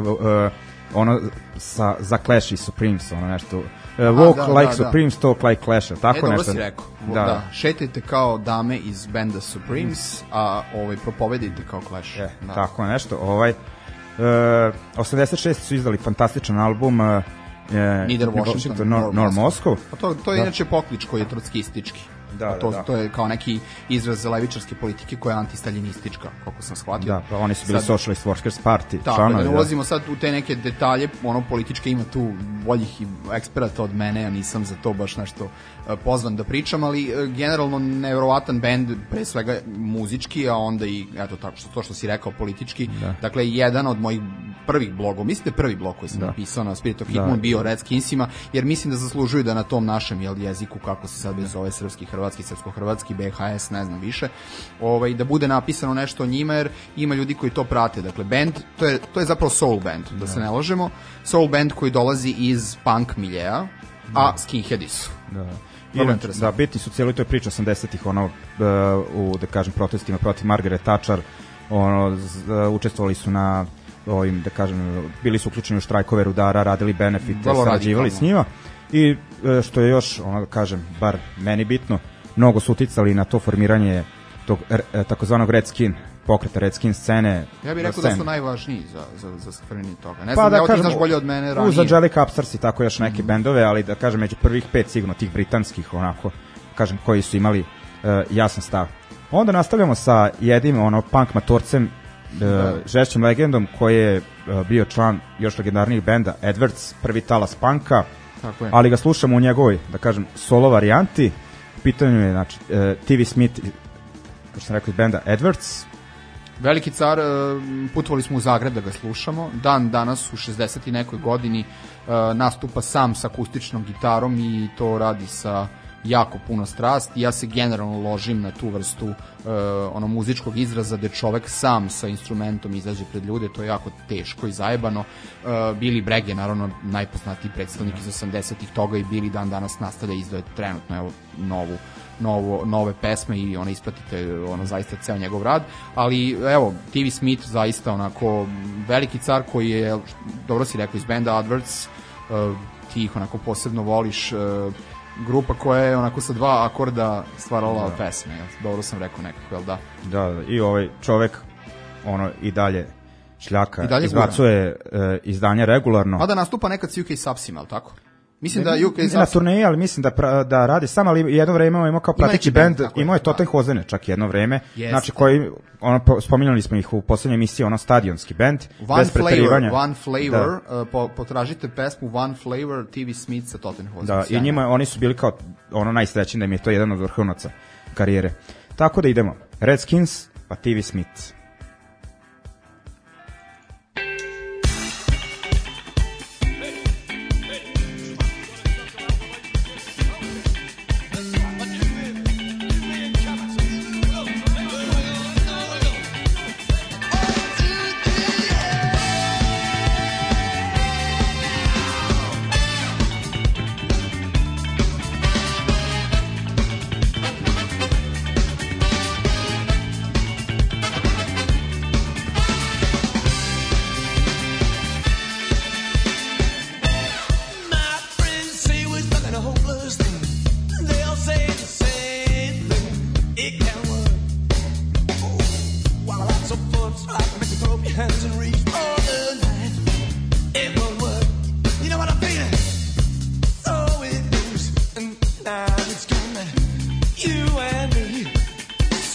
za Clash i Supremes, nešto walk like Supremes, talk like Clash, tako nešto. Dobro si rekao, da, šetajte kao dame iz benda Supremes, a propovedite kao Clash. Tako nešto, 86 su izdali fantastičan album Neither Washington nor Moscow. To je inače poklič koji je trotskistički. To je kao neki izraz levičarske politike koja je antistaljinistička, koliko sam shvatio. Da, pa oni su bili Socialist Workers Party. Tako, da ne ulazimo sad u te neke detalje, političke ima tu boljih eksperata od mene, ja nisam za to baš nešto pozvan da pričam, ali generalno nevjerovatan bend, pre svega muzički, a onda i, eto, to što si rekao, politički. Dakle, jedan od mojih prvih blogova, mislim da je prvi blog koji sam napisao na Spirit of Hitman bio Red Skinsima, jer mislim da zaslužuju da na tom našem jeziku, kako se sad zove, srpski, hrvatski, srpsko-hrvatski, BHS, ne znam više, da bude napisano nešto o njima, jer ima ljudi koji to prate. Dakle, band, to je zapravo soul band, da se ne lažemo, soul band koji dolazi iz punk miljeja, a skinheadi su. Da, bitni su cijeli toj priči 80-ih, u, da kažem, protestima protiv Margaret Thatcher, učestvovali su na ovim, da kažem, bili su uključeni u štrajkove rudara, radili benefite, sarađivali s njima i što je još, da kažem, bar meni bitno, mnogo su uticali na to formiranje tog takozvanog Red Skin, pokreta Red Skin scene. Ja bih rekao da su najvažniji za stvaranje toga. Ne znam, ti znaš bolje od mene ranije. Uz Angelica Upstars i tako još neke bendove, ali da kažem među prvih 5 sigurno tih britanskih, onako, kažem, koji su imali jasan stav. Onda nastavljamo sa jednim punk matorcem, žešćom legendom koji je bio član još legendarnijih benda Edwards, prvi talas punka, ali ga slušamo u njegovoj, da kažem, solo varijanti. U pitanju je, znači, TV Smith, kao što sam rekao, iz benda Edwards. Veliki car, putovali smo u Zagreb da ga slušamo, danas u 60 i nekoj godini nastupa sam sa akustičnom gitarom i to radi sa jako puno strasti. Ja se generalno ložim na tu vrstu muzičkog izraza gde čovek sam sa instrumentom izađe pred ljude, to je jako teško i zajebano. Billy Bragg je naravno najpoznatiji predstavnik iz 80-ih toga i Billy danas nastavlja izdaje trenutno nove pesme i ispratite zaista ceo njegov rad, ali evo, TV Smith zaista onako veliki car koji je, dobro si rekao, iz benda Edwards, ti ih onako posebno voliš, grupa koja je onako sa 2 akorda stvarala pesme, dobro sam rekao nekako, jel da? Da, i ovaj čovek i dalje šljaka, izbacuje izdanje regularno. Pa da nastupa nekad s UK Subsima, ali tako? Mislim da UK na turneji, ali mislim da radi sam, ali jedno vreme imao kao prateći bend, imao je Tottenhozene čak jedno vreme, znači koji, spominjali smo ih u poslednjoj emisiji, stadionski bend, bez preterivanja. One Flavor, potražite pesmu One Flavor, TV Smith sa Tottenhozene. Da, i njima, oni su bili kao najsrećniji da im je to jedan od vrhunaca karijere. Tako da idemo, Red Skins, pa TV Smith. Hands and reach for the light. It won't work. You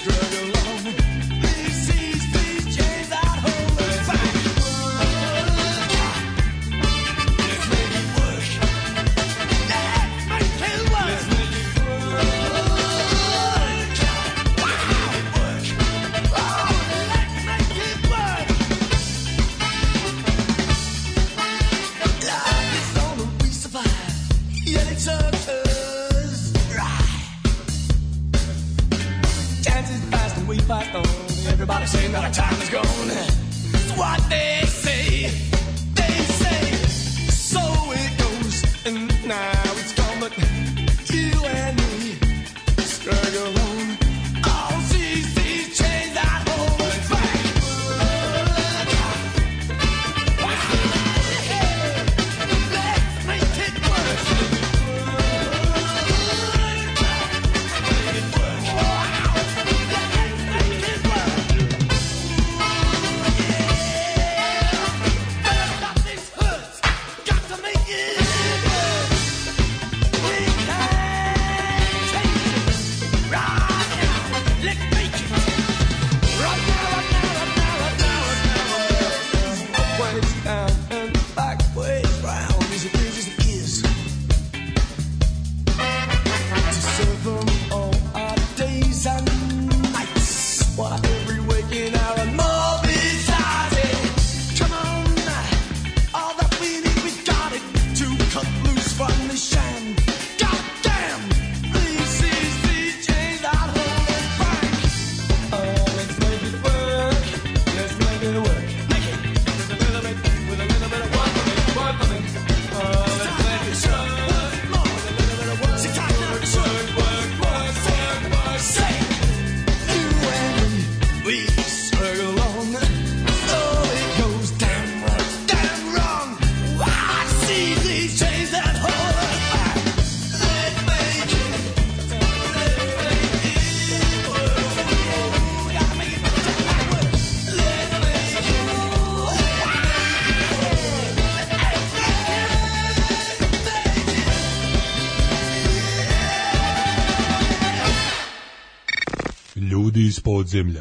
Ljudi iz podzemlja.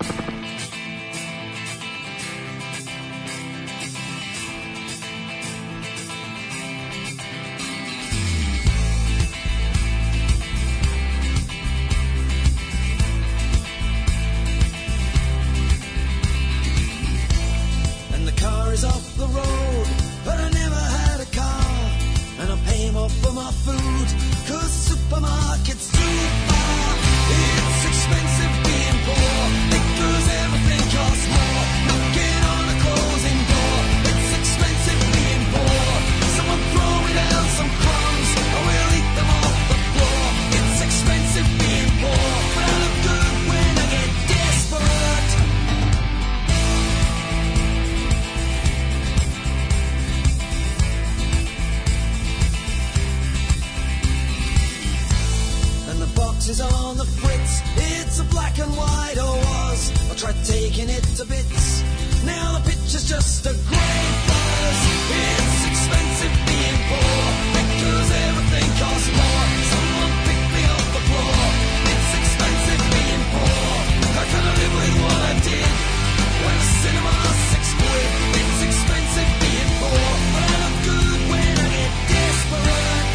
And the car is off the road, but I never had a car, and I pay more for my food, 'cause supermarket's too far. It's expensive being poor, because everything costs more. Knocking on a closing door, it's expensive being poor. Someone throw me down some crumbs, I will eat them off the floor. It's expensive being poor, but I look good when I get desperate. And the box is on the fritz, it's a black and white, or was. I tried taking it to bits, now the picture's just a grey buzz. It's expensive being poor, because everything costs more. Someone pick me off the floor. It's expensive being poor, I couldn't live with what I did. When the cinema's £6, it's expensive being poor, but I look good when I get desperate.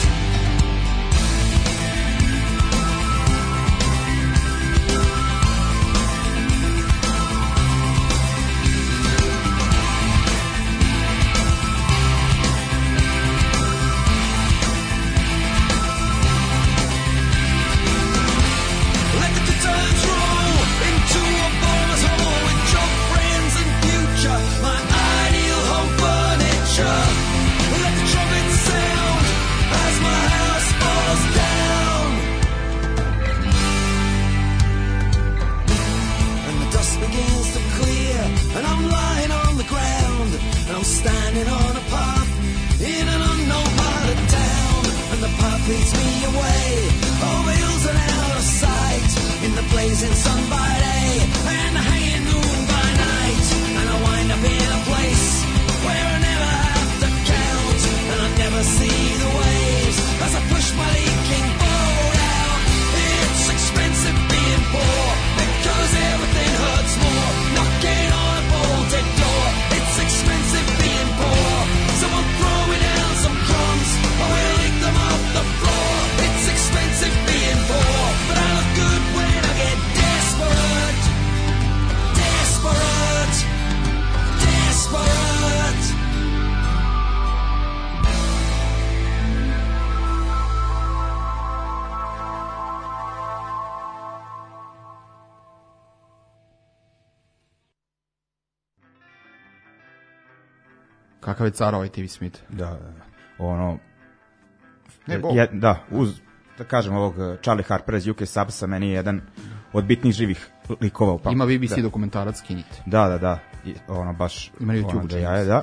Kakav je car ovaj TV Smith. Da, ono... Ne, bog. Da, uz, da kažem, ovog Charlie Harper iz UK Subsa, meni je jedan od bitnih živih likova. Ima BBC dokumentarac, skinite. Da. I, ono, baš... Ima YouTube. Da.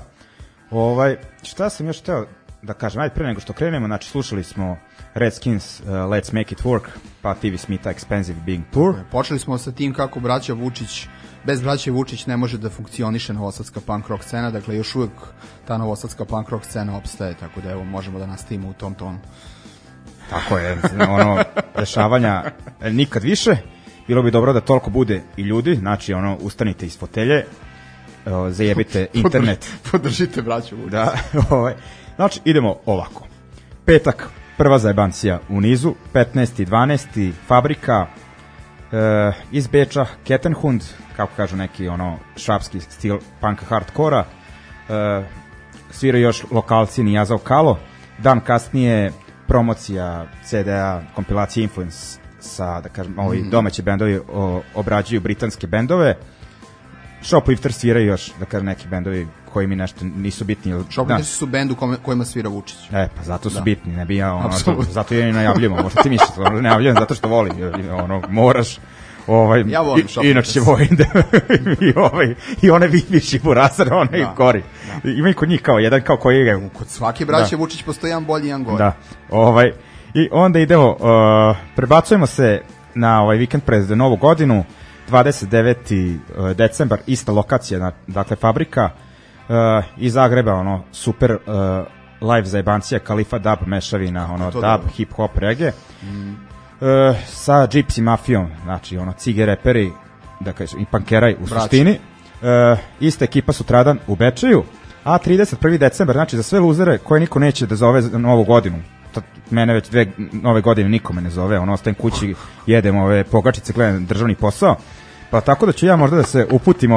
Šta sam još teo da kažem, ajde pre nego što krenemo, znači slušali smo Redskins, Let's Make It Work, pa TV Smitha, Expensive Being Poor. Počeli smo sa tim kako braća Vučić, bez braće Vučić ne može da funkcioniše novosadska punk rock scena, dakle još uvijek ta novosadska punk rock scena opstaje, tako da evo možemo da nastavimo u tom tonu. Tako je, ono, dešavanja nikad više, bilo bi dobro da toliko bude i ljudi, znači ono, ustanite iz fotelje, zajebite internet. Podržite braću Vučić. Da, znači idemo ovako. Petak, prva zajebancija u nizu, 15.12. Fabrika iz Beča, Kettenhund, kako kažu neki ono švapski stil punk hardkora, sviraju još lokalci Nijazov Kalo, dan kasnije promocija CD-a, kompilacija Influence sa, da kažem, ovi domaći bendovi obrađuju britanske bendove. Shoplifter sviraju još, da kažem, neki bendovi koji mi nešto nisu bitni. Shoplifter su bend u kojima svira Vučić. Pa zato su bitni, ne bi ja, ono, zato ja i najavljamo, možda ti misliš, ne najavljam zato što volim, ono, moraš, ja volim Shoplifter. Inače će volim i one viši burasar, one i gori. Ima i kod njih kao jedan, kao koji je... Kod svake braće Vučić postoji jedan bolji, jedan gori. Da, i onda idemo, prebacujemo se na ovaj vikend pred Novu godinu, 29. decembar, ista lokacija, dakle Fabrika, iz Zagreba, ono, super live zajebancija, Kalifa dub mešavina, ono, dub, hip hop, reggae, sa Gypsy Mafijom, znači, ono, cige reperi, da kažem, i pankeraj u suštini, ista ekipa sutradan u Bečeju, a 31. decembar, znači, za sve luzere koje niko neće da zove za Novu godinu, mene već 2 nove godine nikome ne zove, ono, ostajem kući, jedem ove pogačice, gledam državni posao, pa tako da ću ja možda da se uputim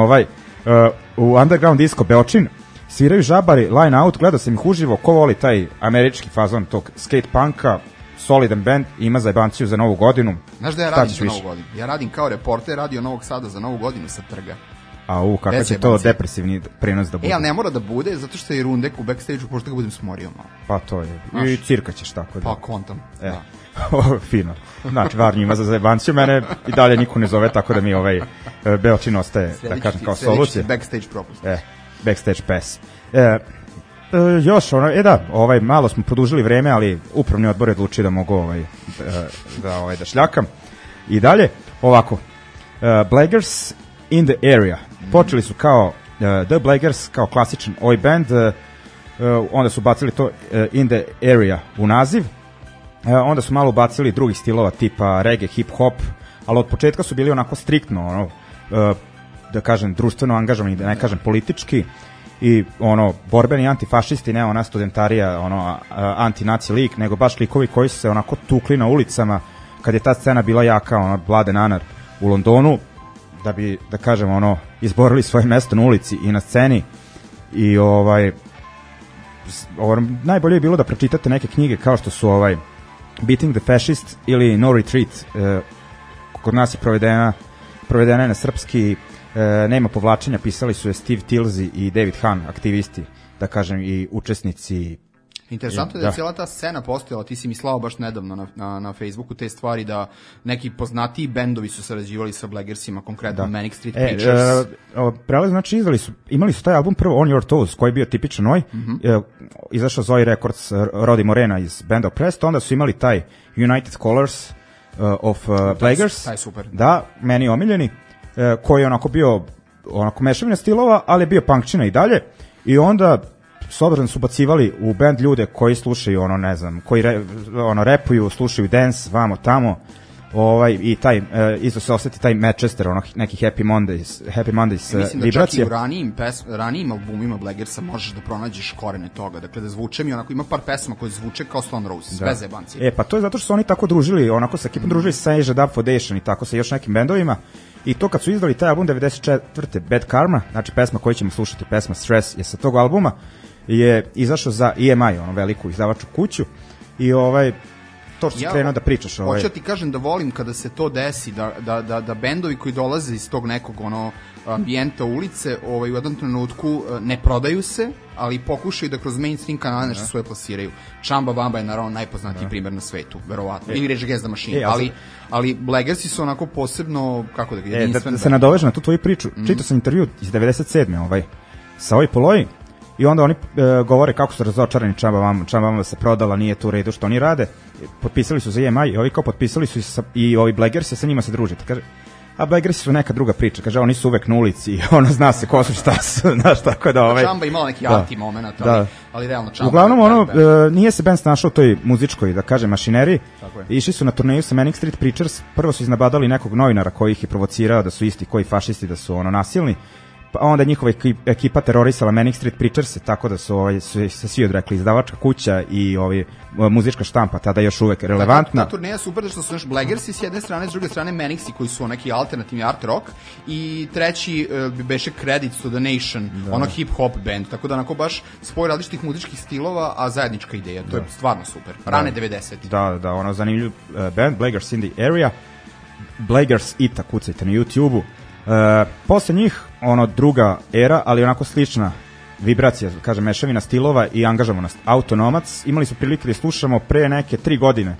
u Underground Disco Beočin, sviraju Žabari, Line Out, gledao sam ih uživo, ko voli taj američki fazon tog skate punka, solidan band, ima zajebanciju za Novu godinu. Znaš da ja radim za Novu godinu? Ja radim kao reporter Radio Novog Sada za Novu godinu sa trga. Kakav će to depresivni prenos da bude? Ali ne mora da bude, zato što je Rundek u backstage-u, pošto ga budem smorio malo. Pa to je, i cirka ćeš tako da. Pa kontam, da. Fino. Znači, Varnji ima za zajebanciju, mene i dalje niko ne zove, tako da mi Beočin ostaje, da kažem, kao solucija. Backstage propust. Backstage pass. Još, malo smo produžili vreme, ali upravni odbor je odlučio da mogu da šljakam. I dalje, ovako, Blaggers in the Area. Počeli su kao The Blaggers, kao klasičan oi band, onda su bacili to in the area u naziv, onda su malo ubacili drugih stilova tipa reggae, hip-hop, ali od početka su bili onako striktno, da kažem, društveno angažovani, da ne kažem politički, i borbeni antifašisti, ne ona studentarija, anti-naci lik, nego baš likovi koji su se onako tukli na ulicama kad je ta scena bila jaka, Mladen Anar u Londonu, da bi, da kažem, izborili svoje mesto na ulici i na sceni. I najbolje je bilo da pročitate neke knjige kao što su Beating the Fascist ili No Retreat, kod nas je provedena je na srpski, nema povlačenja, pisali su je Steve Tilsey i David Hahn, aktivisti, da kažem, i učesnici. Interesantno je da cijela ta scena postojala, ti si mi slao baš nedavno na Facebooku te stvari, da neki poznatiji bendovi su sarađivali sa Blaggersima, konkretno Manic Street Preachers. Znači, imali su taj album prvo On Your Toes, koji je bio tipičan izašao Zoe Records, Rodi Morena iz Band of Prest, onda su imali taj United Colors of Blaggers, taj super. Da, meni omiljeni, koji je onako bio mešavina stilova, ali je bio punkčina i dalje, i onda s obzirom su bacivali u band ljude koji slušaju, koji repuju, slušaju dance, vamo, tamo, i taj, isto se osjeti taj Manchester, neki Happy Mondays mislim da vibracija. Čak i u ranijim albumima Blaggersa možeš da pronađeš korene toga, dakle da zvuče mi ima par pesma koje zvuče kao Stone Roses, bez jebancije. Pa to je zato što su oni tako družili, sa ekipom družili sa Asia Dub Foundation i tako sa još nekim bendovima, i to kad su izdali taj album 94. Bad Karma, znači pesma koju ćemo slušati, pesma Stress je sa tog albuma, je izašao za EMI, veliku izdavaču kuću, i to što si krenuo da pričaš. Hoću ti kažem da volim kada se to desi, da bendovi koji dolaze iz tog nekog ambijenta ulice u jednom trenutku ne prodaju se, ali pokušaju da kroz mainstream kanale nešto svoje plasiraju. Chamba Wamba je naravno najpoznatiji primer na svetu, verovatno. Ili Rage Against the Machine, ali Blaggersi su onako posebno, kako da ga jedinstven. Da se nadovežem na tu tvoju priču, čitao sam intervju iz 97. sa ovoj Poloji, i onda oni govore kako su razočarani Chamba Wamba se prodala, nije to u redu što oni rade. Potpisali su za EMI i ovi kao potpisali su i ovi Blaggersi, sa njima se družite. Kaže, a Blaggersi su neka druga priča, kaže, oni su uvek na ulici i zna se ko su, šta su, znaš, tako da Chamba imala neki anti-moment, ali realno Chamba. Uglavnom, nije se band snašao u toj muzičkoj, da kažem, mašineriji. Išli su na turneju sa Manic Street Preachers, prvo su iznabadali nekog novinara koji ih je provocirao da su isti koji fašisti, da su nasilni. Pa onda njihova ekipa terorisala Manic Street Preachers, tako da su se svi odrekli, izdavačka kuća i muzička štampa, tada još uvek relevantna. Ta turneja super, što su Blaggersi s jedne strane, s druge strane Manicsi koji su neki alternativni art rock, i treći bi beše Credits to the Nation, hip-hop band, tako da onako baš spoj različitih muzičkih stilova, a zajednička ideja, to je stvarno super. Rane 90. Da, zanimljiv band, Blaggers in the Area, Blaggers Ita, kucajte na YouTube-u. Posle njih druga era, ali onako slična vibracija, kažem, mešavina stilova i angažovanost. Autonomac, imali su prilike da slušamo pre neke 3 godine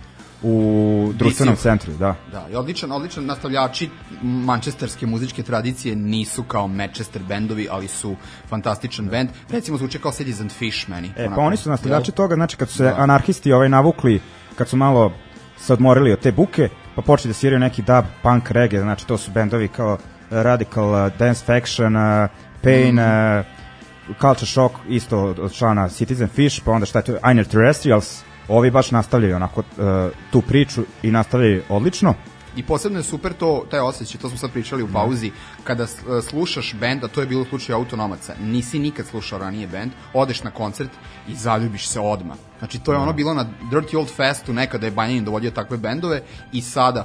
u društvenom centru. Da, i odličan nastavljači mančesterske muzičke tradicije, nisu kao Manchester bendovi, ali su fantastičan bend. Recimo zvuče kao Citizen Fish meni. Pa oni su nastavljači toga, znači kad su se anarhisti navukli, kad su malo se odmorili od te buke, pa počeli da sviraju neki dub, punk, reggae, znači to su bendovi kao Radical, Dance Faction, Pain, Culture Shock, isto od člana Citizen Fish, pa onda šta je to, Einer Terrestrials, ovi baš nastavljaju onako tu priču i nastavljaju odlično. I posebno je super taj osjećaj, to smo sad pričali u pauzi, kada slušaš bend, a to je bilo u slučaju Autonomaca, nisi nikad slušao ranije bend, odeš na koncert i zaljubiš se odmah. Znači to je bilo na Dirty Old Festu, nekada je Banjanin dovodio takve bendove, i sada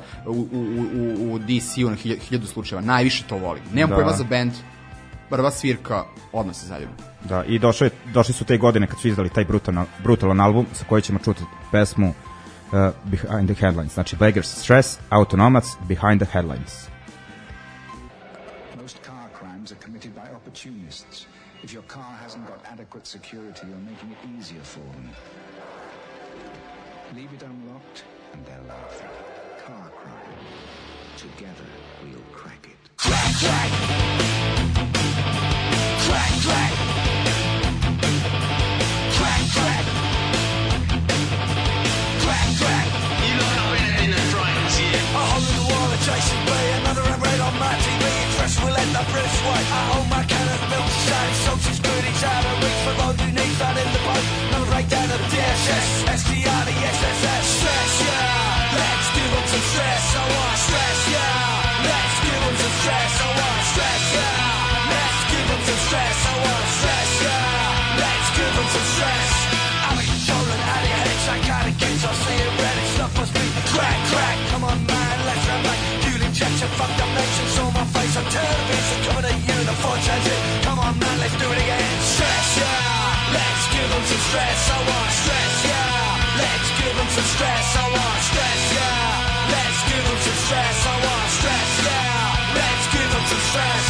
u DC-u na 1000 slučajeva. Najviše to volim. Nemam pojma za bend, prva svirka, odmah se zaljubim. Da, i došli su te godine kad su izdali taj brutalan album sa koji ćemo čuti pesmu Behind the Headlines. Znači Blaggers Stress, Autonomac, Behind the Headlines. Most car crimes are committed by opportunists. If your car hasn't got adequate security, you're making it easier for them. Leave it unlocked and they're laughing. Car crime. Together we'll crack it. Crack, crack! Crack, crack! Crack, crack! Crack, crack! You don't know anything that frightens you. A hole in the wall of JCB, another red on my TV. Interest will end up Bruce White. I hold my cannon built to say sausage goodies out of reach for all who needs that in the boat. Another breakdown of DSS, SDR, the SSS. Stress, yeah! Let's give them some stress, I want stress, yeah! Let's give them some stress, I want stress, yeah! Let's give them some stress, I want stress, yeah! Let's give them some stress. I'm in control and out of your head, I kind of kids, I see it red, it's not supposed to be crack, crack. Come on man, let's run back. Fuel injection, fucked up nation, saw my face on television, coming at you in a Ford Transit. Come on man, let's do it again. Stress, yeah! Let's give them some stress, I want stress, yeah! Let's give them some stress, I want stress, yeah! Let's give them some stress, I want stress, yeah! Let's give them some stress.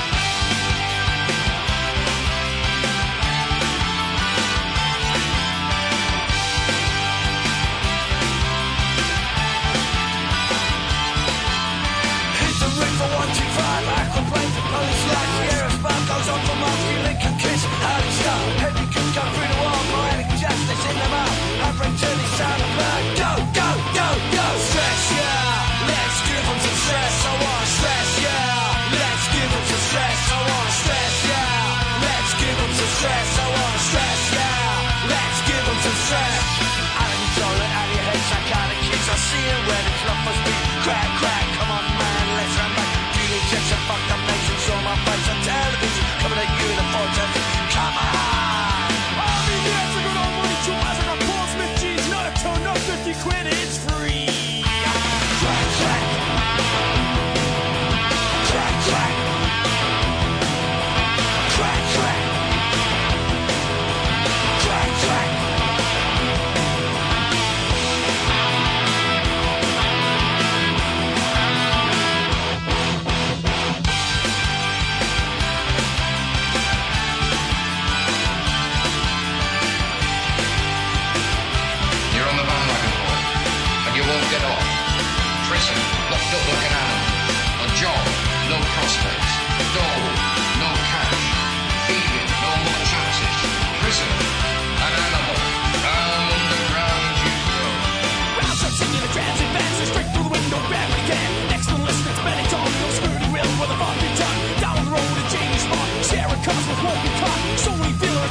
Hit the ring for 125, aquaplane for police lights, the air spark goes on for Marky Lincoln Kiss. How do you stop? Heavy could come through the wall, poetic justice in the mouth. I bring to the sound of blood. Go, go, go, go! Stress, yeah! Let's give them some stress, I want stress, yeah! Let's give them some stress, I want stress, yeah! Let's give them some stress, I want stress, yeah! Let's give them some stress. Out of control and out of your head, psychotic kids, I see it red, it's not supposed to be crack, crack. Come on man, let's run back. Fuel injection, fucked up nation, saw my face on television, coming at you in a Ford Transit. Come on! Quit, it's free. Crack, crack. Crack, crack. Crack, crack. Crack, crack.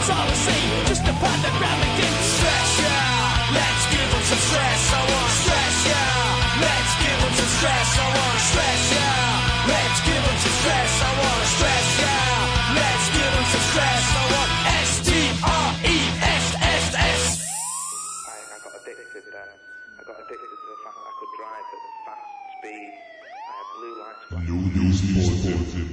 It's all the same, just a pornographic thing. Stress, yeah, let's give them some stress. I want stress, yeah, let's give them some stress. I want stress, yeah, let's give them some stress. I want stress, yeah, let's give them some stress. I want S-T-R-E-S-S-S. I got addicted then. I got addicted to the fact that I could drive at fast speeds. I had blue lights. Ljudi iz podzemlja.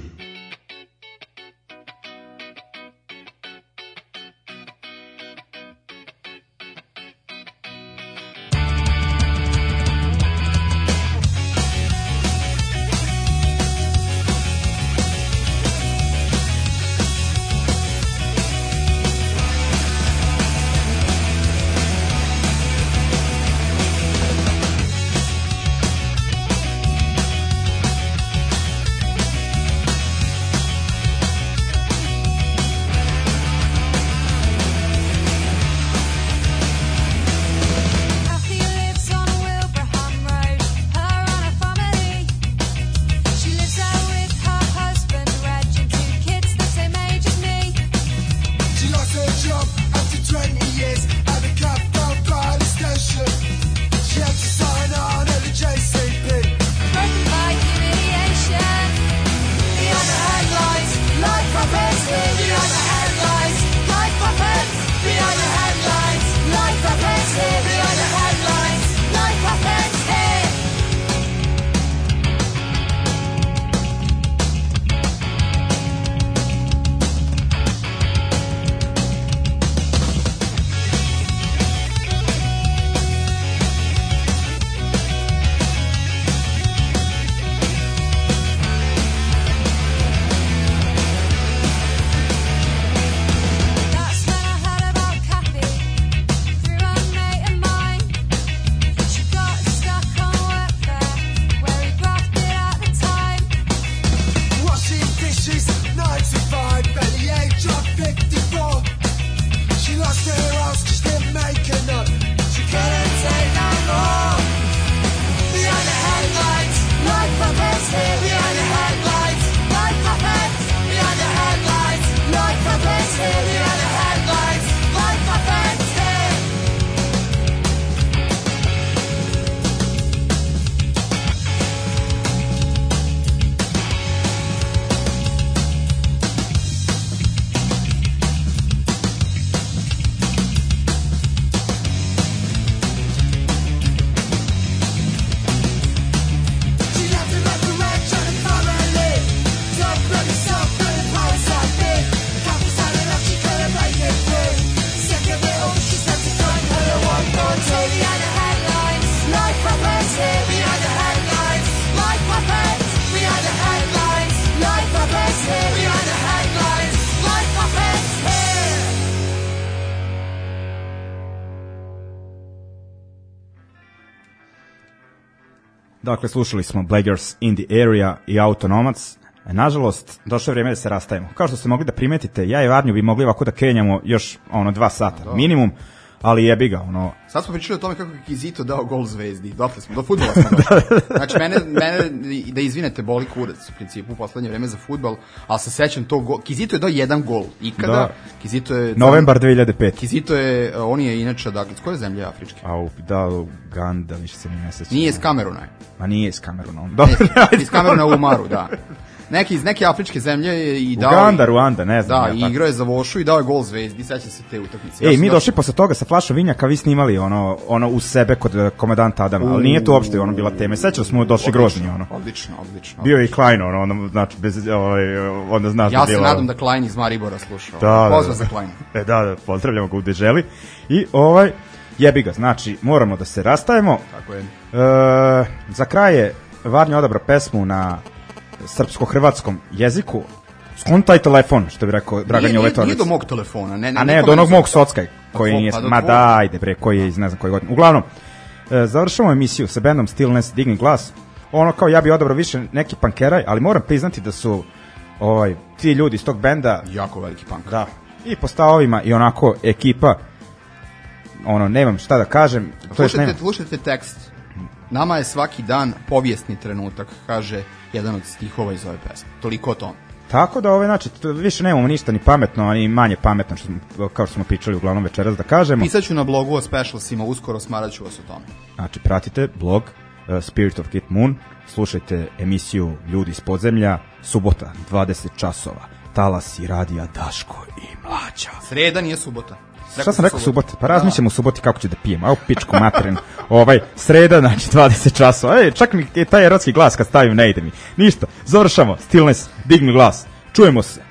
Dakle, slušali smo Beggars in the Area i Autonomac. Nažalost, došlo je vrijeme da se rastajemo. Kao što ste mogli da primetite, ja i Varnju bi mogli ovako da kenjamo još 2 sata minimum, ali jebi ga, Sad smo pričali o tome kako je Kizito dao gol Zvezdi. Dotle smo, do fudbala smo došli. Znači, mene, da izvinete, boli kurac u principu u poslednje vreme za fudbal, ali se sećam to gol. Kizito je dao jedan gol ikada. Da. Kizito je... Novembar 2005. Kizito je, on je inače, dakle, s koje zemlje afričke? Uganda, više se ne sećam. Nije iz Kameruna. Ma nije iz Kameruna. Iz Kameruna u Umaru, da. Iz neke afričke zemlje je i dao... Uganda, Ruanda, ne znam. Da, i igrao je za Vošu i dao je gol Zvezdi, seća se te utakmice. Mi došli posle toga sa flašom vinjaka, vi snimali ono uz sebe kod komandanta Adama, ali nije to uopšte bila tema. Sećali smo došli grozni, Odlično. Bio je i Klein, znači, bez, onda znaš ja se nadam da Klein iz Maribora slušao. Pozdrav za Klein. Da, pozdravljamo ga u Deželi. I jebi ga, znači, moramo da se rastajemo. Tako je. Za kraj je Varnja odabrao pesmu na srpsko-hrvatskom jeziku. Skontaj telefon, što bi rekao Dragan Jovetović. Nije do mog telefona. Ne, do onog mog Sockaj, koji nije... Ma dajde bre, koji je iz ne znam koje godine. Uglavnom, završamo emisiju sa bandom Stillness, Digni glas. Kao ja bi odabrao više neki pankeraj, ali moram priznati da su ti ljudi iz tog benda... Jako veliki punk. Da. I po stavovima i onako ekipa, nemam šta da kažem. Slušajte tekst. Nama je svaki dan povijesni trenutak, kaže jedan od stihova iz ove pesme. Toliko o tom. Tako da znači, više nemamo ništa ni pametno, ani manje pametno, kao što smo pričali uglavnom večeras da kažemo. Pisaću na blogu o specialsima, uskoro smaraću vas o tome. Znači, pratite blog Spirit of Kid Moon, slušajte emisiju Ljudi iz podzemlja, subota, 20 časova, talasi radija Daško i Mlađa. Sreda nije subota. Šta sam rekao subota? Pa razmišljam u suboti kako ću da pijem. Evo pičku materin. Sreda, znači 20 časova. Čak mi taj erotski glas kad stavim ne ide mi. Ništa. Završamo. Stillness. Digni glas. Čujemo se.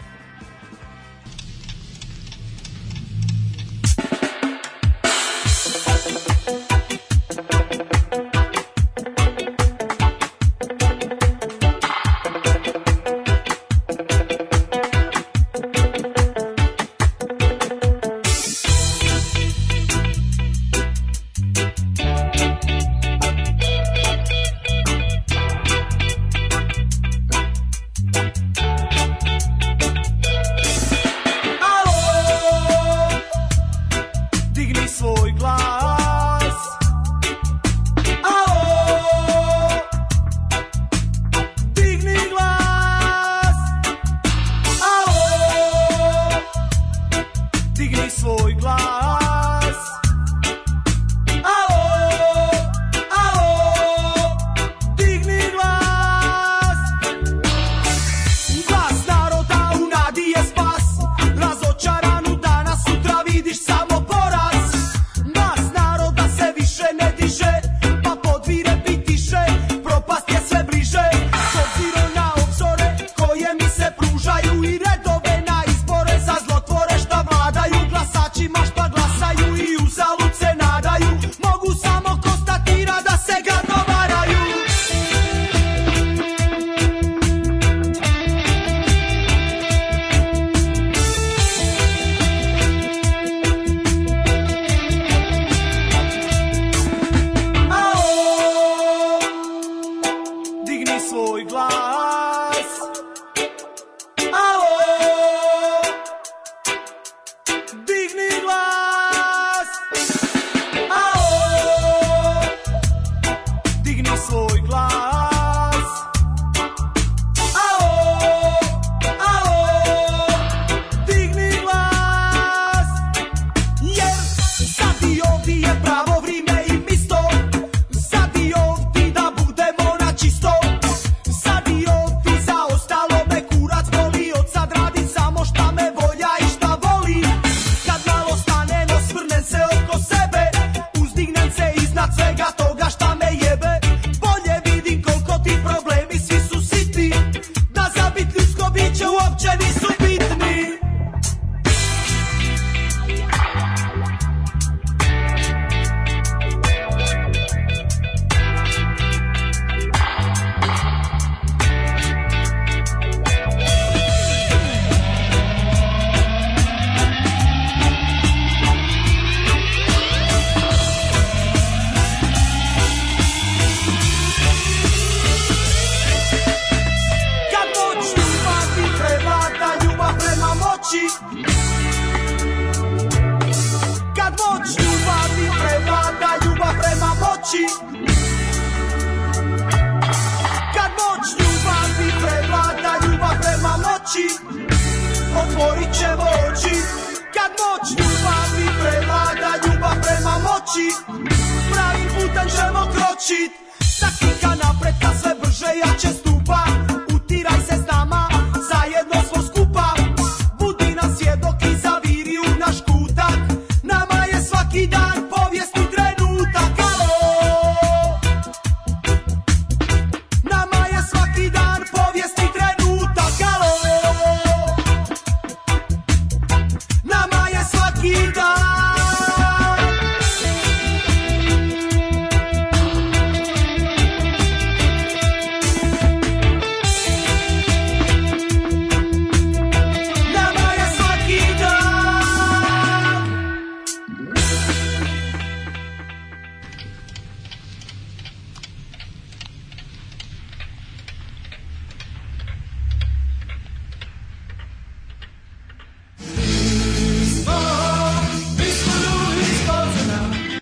Otvorit ćemo oči kad moć ljubavi prevlada, ljubav prema moći. Pravim putem ćemo kročit, taktika napretka sve brže, jače.